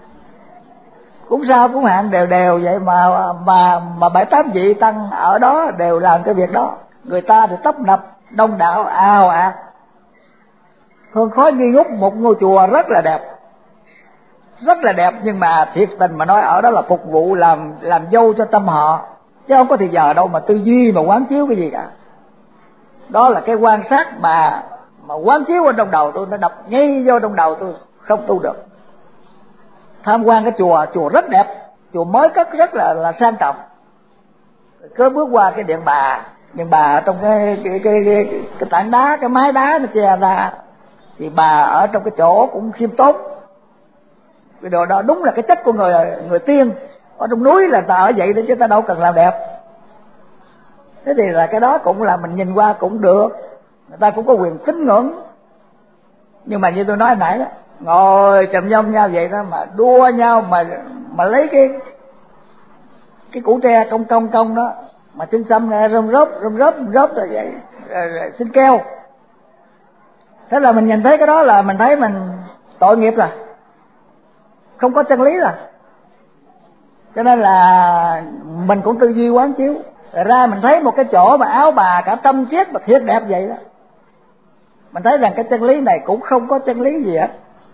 cũng sao cũng hạn đều đều vậy mà 7-8 vị tăng ở đó đều làm cái việc đó. Người ta thì tấp nập đông đảo ào ạt, hương khói nghi ngút, một ngôi chùa rất là đẹp, nhưng mà thiệt tình mà nói ở đó là phục vụ làm dâu cho tâm họ, chứ không có thì giờ đâu mà tư duy mà quán chiếu cái gì cả. Đó là cái quan sát mà quán chiếu ở trong đầu tôi, nó đập ngay vô trong đầu tôi, không tu được. Tham quan cái chùa rất đẹp, chùa mới cất rất là sang trọng. Cứ bước qua cái điện bà ở trong cái tảng đá, cái mái đá nó che ra, thì bà ở trong cái chỗ cũng khiêm tốn. Cái đồ đó đúng là cái chất của người tiên. Ở trong núi là ta ở vậy thôi chứ ta đâu cần làm đẹp. Thế thì là cái đó cũng là mình nhìn qua cũng được, người ta cũng có quyền kính ngưỡng. Nhưng mà như tôi nói nãy đó, ngồi chầm nhông nhau vậy đó mà đua nhau mà lấy cái củ tre cong đó mà chân xăm rôm rốp rồi vậy, rồi xin keo. Thế là mình nhìn thấy cái đó là mình thấy mình tội nghiệp rồi, không có chân lý rồi. Cho nên là mình cũng tư duy quán chiếu. Rồi ra mình thấy một cái chỗ mà áo bà cả tâm chiết mà thiệt đẹp vậy đó, mình thấy rằng cái chân lý này cũng không có chân lý gì hết.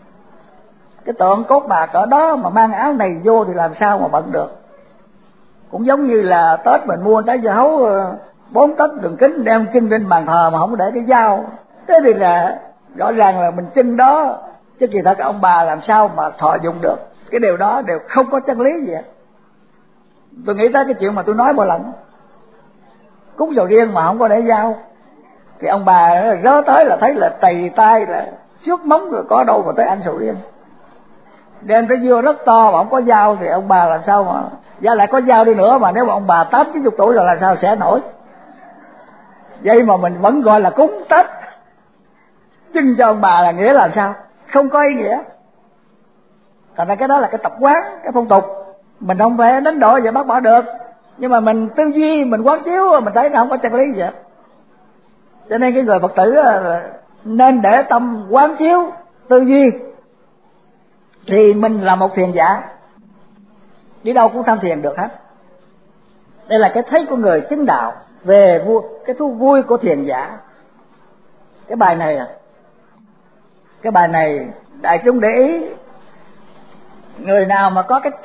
Cái tượng cốt bà cỡ đó mà mang áo này vô thì làm sao mà bận được. Cũng giống như là Tết mình mua trái dưa hấu 4 tấc đường kính đem chân trên bàn thờ mà không để cái dao. Thế thì là rõ ràng là mình chân đó, chứ kỳ thật ông bà làm sao mà thọ dụng được. Cái điều đó đều không có chân lý gì hết. Tôi nghĩ tới cái chuyện mà tôi nói một lần, cúng sầu riêng mà không có để dao, thì ông bà rớ tới là thấy là tầy tay là xước móng rồi, có đâu mà tới ăn sầu riêng. Đem cái dưa rất to mà không có dao thì ông bà làm sao mà, giá lại có dao đi nữa mà nếu mà ông bà 80-90 tuổi rồi làm sao sẽ nổi. Vậy mà mình vẫn gọi là cúng Tết, chưng cho ông bà là nghĩa là sao? Không có ý nghĩa. Thành ra cái đó là cái tập quán, cái phong tục, mình không phải đánh đổi và bác bỏ được. Nhưng mà mình tư duy, mình quán chiếu, mình thấy nó không có chân lý gì hết. Cho nên cái người Phật tử nên để tâm quán chiếu, tư duy, thì mình là một thiền giả, đi đâu cũng tham thiền được hết. Đây là cái thấy của người chứng đạo về cái thú vui của thiền giả. Cái bài này đại chúng để ý, người nào mà có cái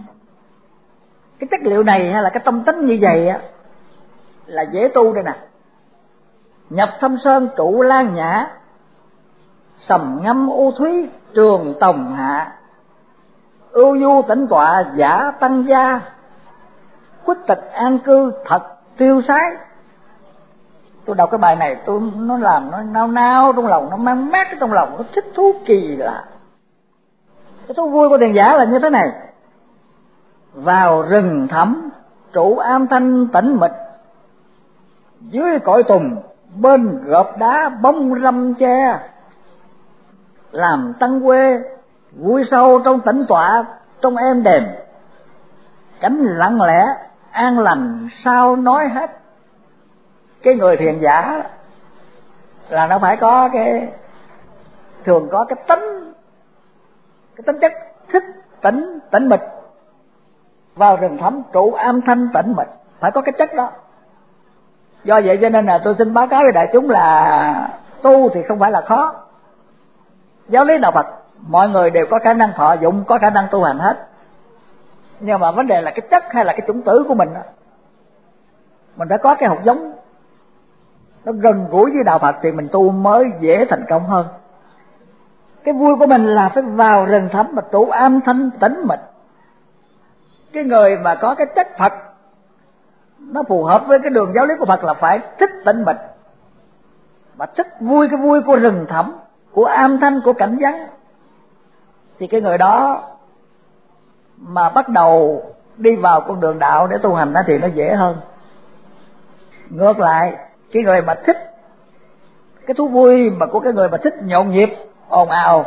chất liệu này hay là cái tâm tính như vậy á là dễ tu đây nè. Nhập thâm sơn trụ lan nhã, sầm ngâm u thúy trường tòng hạ, ưu du tĩnh tọa giả tăng gia, khuất tịch an cư thật tiêu sái. Tôi đọc cái bài này nó làm nó nao trong lòng, nó mang mát trong lòng, nó thích thú kỳ lạ. Cái thú vui của thiền giả là như thế này: vào rừng thẳm trụ am thanh tĩnh mịch, dưới cội tùng bên gợp đá bông râm che, làm tăng quê vui sâu trong tĩnh tọa trong êm đềm, cảnh lặng lẽ an lành sao nói hết. Cái người thiền giả là nó phải có thường có cái tính chất thích tĩnh mịch. Vào rừng thẳm trụ am thanh tĩnh mịch, phải có cái chất đó. Do vậy cho nên là tôi xin báo cáo với đại chúng là tu thì không phải là khó. Giáo lý đạo Phật mọi người đều có khả năng thọ dụng, có khả năng tu hành hết. Nhưng mà vấn đề là cái chất hay là cái chủng tử của mình đó. Mình phải có cái hạt giống nó gần gũi với đạo Phật thì mình tu mới dễ thành công hơn. Cái vui của mình là phải vào rừng thẳm mà trụ am thanh tĩnh mịch. Cái người mà có cái chất Phật nó phù hợp với cái đường giáo lý của Phật là phải thích tĩnh mịch, mà thích vui, cái vui của rừng thẳm, của âm thanh, của cảnh vắng, thì cái người đó mà bắt đầu đi vào con đường đạo để tu hành đó thì nó dễ hơn. Ngược lại, cái người mà thích cái thú vui mà của cái người mà thích nhộn nhịp, ồn ào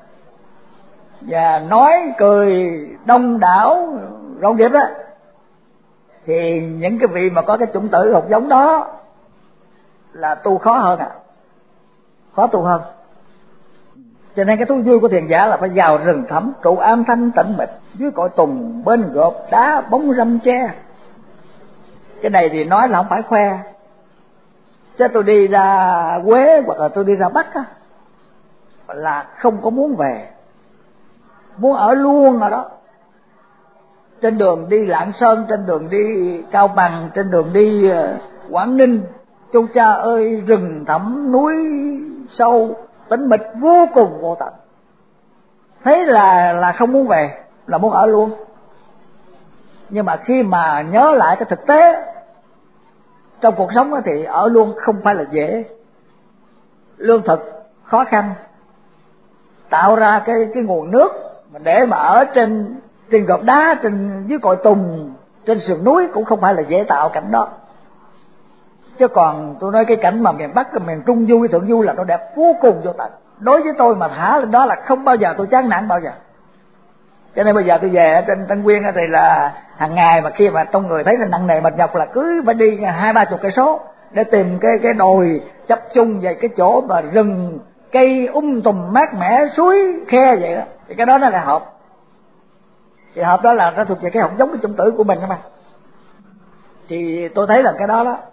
và nói cười đông đảo rộn rịp đó, thì những cái vị mà có cái chủng tử hột giống đó là tu khó hơn khó tu hơn. Cho nên cái thú vui của thiền giả là phải vào rừng thẳm, trụ âm thanh tĩnh mịch, dưới cội tùng, bên gộp đá, bóng râm tre. Cái này thì nói là không phải khoe, chứ tôi đi ra Huế hoặc là tôi đi ra Bắc á, là không có muốn về, muốn ở luôn ở đó. Trên đường đi Lạng Sơn, trên đường đi Cao Bằng, trên đường đi Quảng Ninh, châu cha ơi, rừng thẳm, núi sâu, tĩnh mịch vô cùng vô tận. Thế là không muốn về, là muốn ở luôn. Nhưng mà khi mà nhớ lại cái thực tế trong cuộc sống đó, thì ở luôn không phải là dễ. Lương thực khó khăn, tạo ra cái nguồn nước mà để mà ở trên gò đá, dưới cội tùng, trên sườn núi cũng không phải là dễ tạo cảnh đó. Chứ còn tôi nói cái cảnh mà miền Bắc, miền Trung Du, Thượng Du là nó đẹp vô cùng vô tận. Đối với tôi mà thả lên đó là không bao giờ tôi chán nản bao giờ. Cho nên bây giờ tôi về ở trên Tân Nguyên thì là hàng ngày mà khi mà trong người thấy là nặng nề mệt nhọc là cứ phải đi 20-30 cây số để tìm cái đồi chập chung về cái chỗ mà rừng cây tùm mát mẻ, suối khe vậy đó. Thì cái đó nó là hợp. Thì hợp đó là nó thuộc về cái học giống cái chủng tử của mình các bạn. Thì tôi thấy là cái đó đó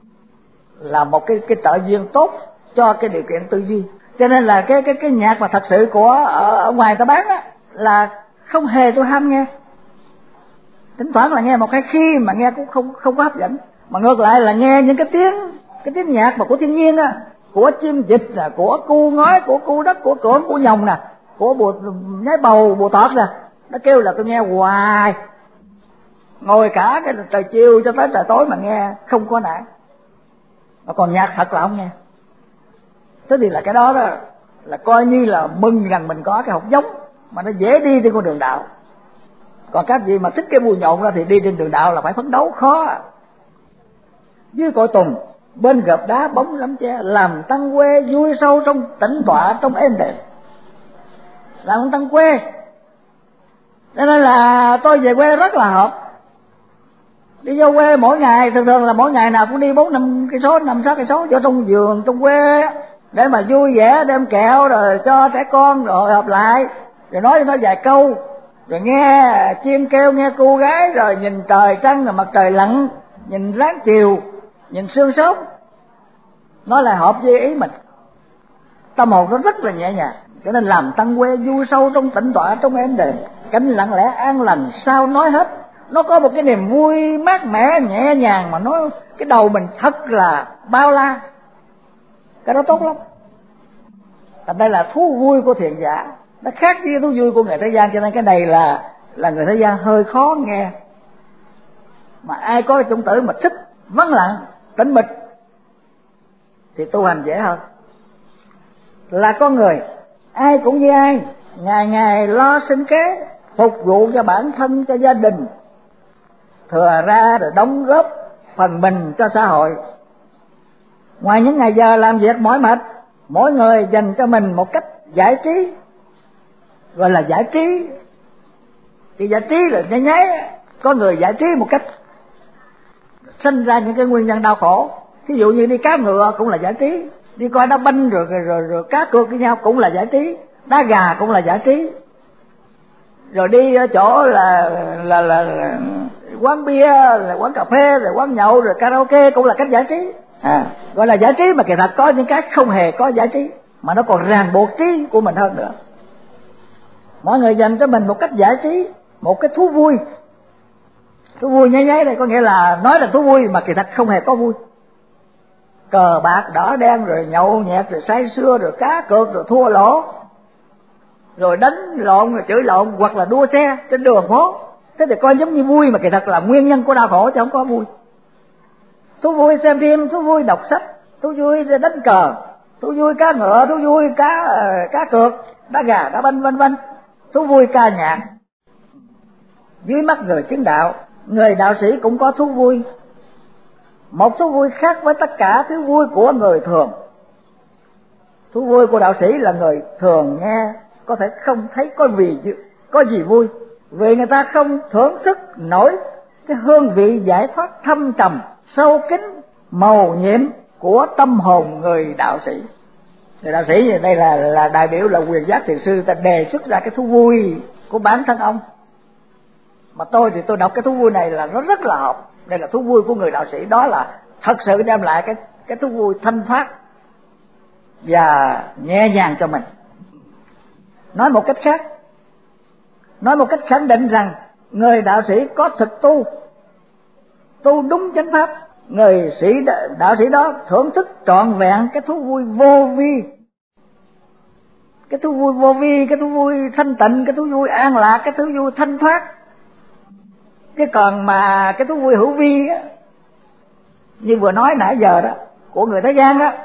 là một cái trợ duyên tốt cho cái điều kiện tư duy. Cho nên là cái nhạc mà thật sự của ở ngoài ta bán á là không hề tôi ham nghe. Thỉnh thoảng là nghe một cái khi mà nghe cũng không có hấp dẫn, mà ngược lại là nghe những cái tiếng nhạc mà của thiên nhiên á, của chim vịt nè, của cu ngói, của cu đất, của cưỡng, của nhồng nè, của nhái bầu, bồ tọt nè, nó kêu là tôi nghe hoài, ngồi cả cái trời chiều cho tới trời tối mà nghe không có nản. Mà còn nhạc thật là không nghe. Thế thì là cái đó đó là coi như là mừng rằng mình có cái học giống mà nó dễ đi trên con đường đạo. Còn các vị mà thích cái vui nhộn ra thì đi trên đường đạo là phải phấn đấu khó. Dưới cội tùng, bên gợp đá, bóng râm tre, làm tăng quê, vui sâu trong tĩnh tọa, trong êm đềm, làm tăng quê. Cho nên là tôi về quê rất là hợp. Đi vô quê mỗi ngày, thường là mỗi ngày nào cũng đi 4-5 cây số, 5-6 cây số vô trong vườn trong quê để mà vui vẻ, đem kẹo rồi cho trẻ con, rồi họp lại rồi nói cho nó vài câu, rồi nghe chim kêu, nghe cô gái, rồi nhìn trời trăng, rồi mặt trời lặn, nhìn ráng chiều, nhìn sương sớm. Nó là hợp với ý mình, tâm hồn nó rất là nhẹ nhàng. Cho nên làm tăng quê, vui sâu trong tĩnh tọa, trong êm đềm, cảnh lặng lẽ an lành, sao nói hết. Nó có một cái niềm vui mát mẻ nhẹ nhàng mà nó cái đầu mình thật là bao la. Cái đó tốt lắm. Thành đây là thú vui của thiền giả, nó khác với thú vui của người thế gian. Cho nên cái này là người thế gian hơi khó nghe. Mà ai có cái chủng tử mà thích vắng lặng, tĩnh mịch thì tu hành dễ hơn. Là con người ai cũng như ai, ngày ngày lo sinh kế, phục vụ cho bản thân, cho gia đình, thừa ra rồi đóng góp phần mình cho xã hội. Ngoài những ngày giờ làm việc mỏi mệt, mỗi người dành cho mình một cách giải trí, gọi là giải trí. Thì giải trí là nháy nháy, có người giải trí một cách sinh ra những cái nguyên nhân đau khổ. Ví dụ như đi cá ngựa cũng là giải trí, đi coi đá banh rồi cá cược với nhau cũng là giải trí, đá gà cũng là giải trí, rồi đi ở chỗ là quán bia, là quán cà phê, rồi quán nhậu, rồi karaoke cũng là cách giải trí. Gọi là giải trí mà kỳ thật có những cái không hề có giải trí, mà nó còn ràng buộc trí của mình hơn nữa. Mọi người dành cho mình một cách giải trí, một cái thú vui. Thú vui nháy nháy đây có nghĩa là nói là thú vui mà kỳ thật không hề có vui. Cờ bạc đỏ đen, rồi nhậu nhẹt, rồi say sưa, rồi cá cược, rồi thua lỗ, rồi đánh lộn, rồi chửi lộn, hoặc là đua xe trên đường phố. Thế thì coi giống như vui mà kỳ thật là nguyên nhân của đau khổ chứ không có vui. thú vui xem phim, thú vui đọc sách, thú vui đánh cờ, thú vui cá ngựa, thú vui cá cược, đá gà, đá banh, vân vân, thú vui ca nhạc. Dưới mắt người chứng đạo, người đạo sĩ cũng có thú vui, một thú vui khác với tất cả thú vui của người thường. Thú vui của đạo sĩ là người thường nghe có thể không thấy có gì vui, vì người ta không thưởng thức nổi cái hương vị giải thoát thâm trầm, sâu kín, màu nhiệm của tâm hồn người đạo sĩ. Người đạo sĩ đây là đại biểu, là Quyền Giác Thiền Sư, ta đề xuất ra cái thú vui của bản thân ông. Mà tôi thì tôi đọc cái thú vui này là nó rất là hợp. Đây là thú vui của người đạo sĩ, đó là thật sự đem lại cái thú vui thanh thoát và nhẹ nhàng cho mình. Nói một cách khẳng định rằng người đạo sĩ có thực tu đúng chánh pháp, người đạo sĩ đó thưởng thức trọn vẹn cái thú vui vô vi, cái thú vui vô vi, cái thú vui thanh tịnh, cái thú vui an lạc, cái thú vui thanh thoát. Cái còn mà cái thú vui hữu vi á, như vừa nói nãy giờ đó, của người thế gian đó,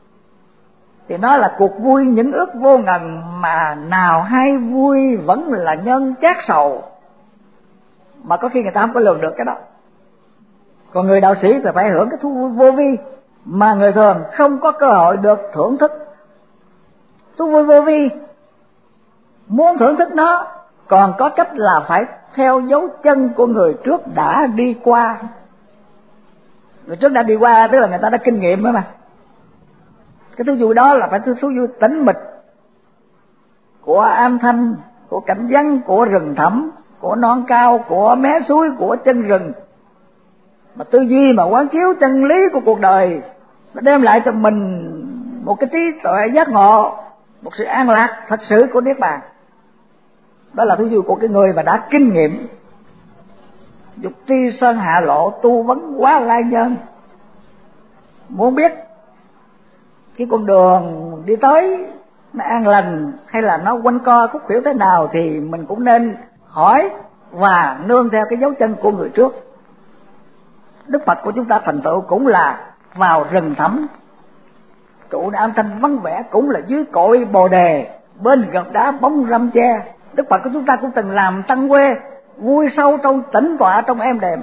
thì nó là cuộc vui những ước vô ngần, mà nào hay vui vẫn là nhân chát sầu, mà có khi người ta không có lường được cái đó. Còn người đạo sĩ thì phải hưởng cái thú vui vô vi mà người thường không có cơ hội được thưởng thức. Thú vui vô vi muốn thưởng thức nó còn có cách là phải theo dấu chân của người trước đã đi qua. Người trước đã đi qua tức là người ta đã kinh nghiệm đó mà. Cái thú vui đó là phải thú vui tĩnh mịch, của âm thanh, của cảnh văn, của rừng thẳm, của non cao, của mé suối, của chân rừng. Mà tư duy mà quán chiếu chân lý của cuộc đời, nó đem lại cho mình một cái trí tuệ giác ngộ, một sự an lạc thật sự của Niết Bàn. Đó là thú vui của cái người mà đã kinh nghiệm dục tri sơn hạ lộ, tu vấn quá lai nhân. Muốn biết cái con đường đi tới nó an lành hay là nó quanh co khúc khuỷu thế nào thì mình cũng nên hỏi và nương theo cái dấu chân của người trước. Đức Phật của chúng ta thành tựu cũng là vào rừng thẳm, trụ âm thanh vắng vẻ, cũng là dưới cội bồ đề, bên gợt đá bóng râm che. Đức Phật của chúng ta cũng từng làm tăng quê, vui sâu trong tĩnh tọa, trong êm đềm.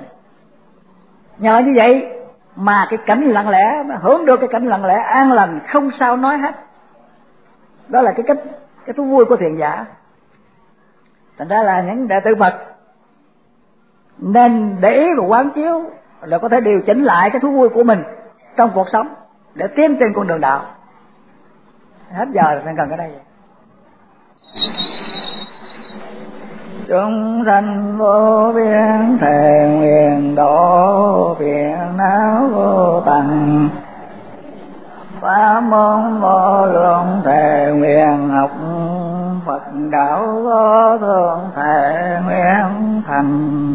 Nhờ như vậy mà cái cảnh lặng lẽ, hưởng được cái cảnh lặng lẽ an lành không sao nói hết. Đó là cái thú vui của thiền giả. Thành ra là những đệ tử Phật nên để ý và quán chiếu là có thể điều chỉnh lại cái thú vui của mình trong cuộc sống để tiến trên con đường đạo. Hết giờ rồi, cần cái đây. Chúng sanh vô biên thề nguyện độ phiền não vô tận, pháp môn vô lượng thề nguyện học Phật đạo vô thượng thề nguyện thành.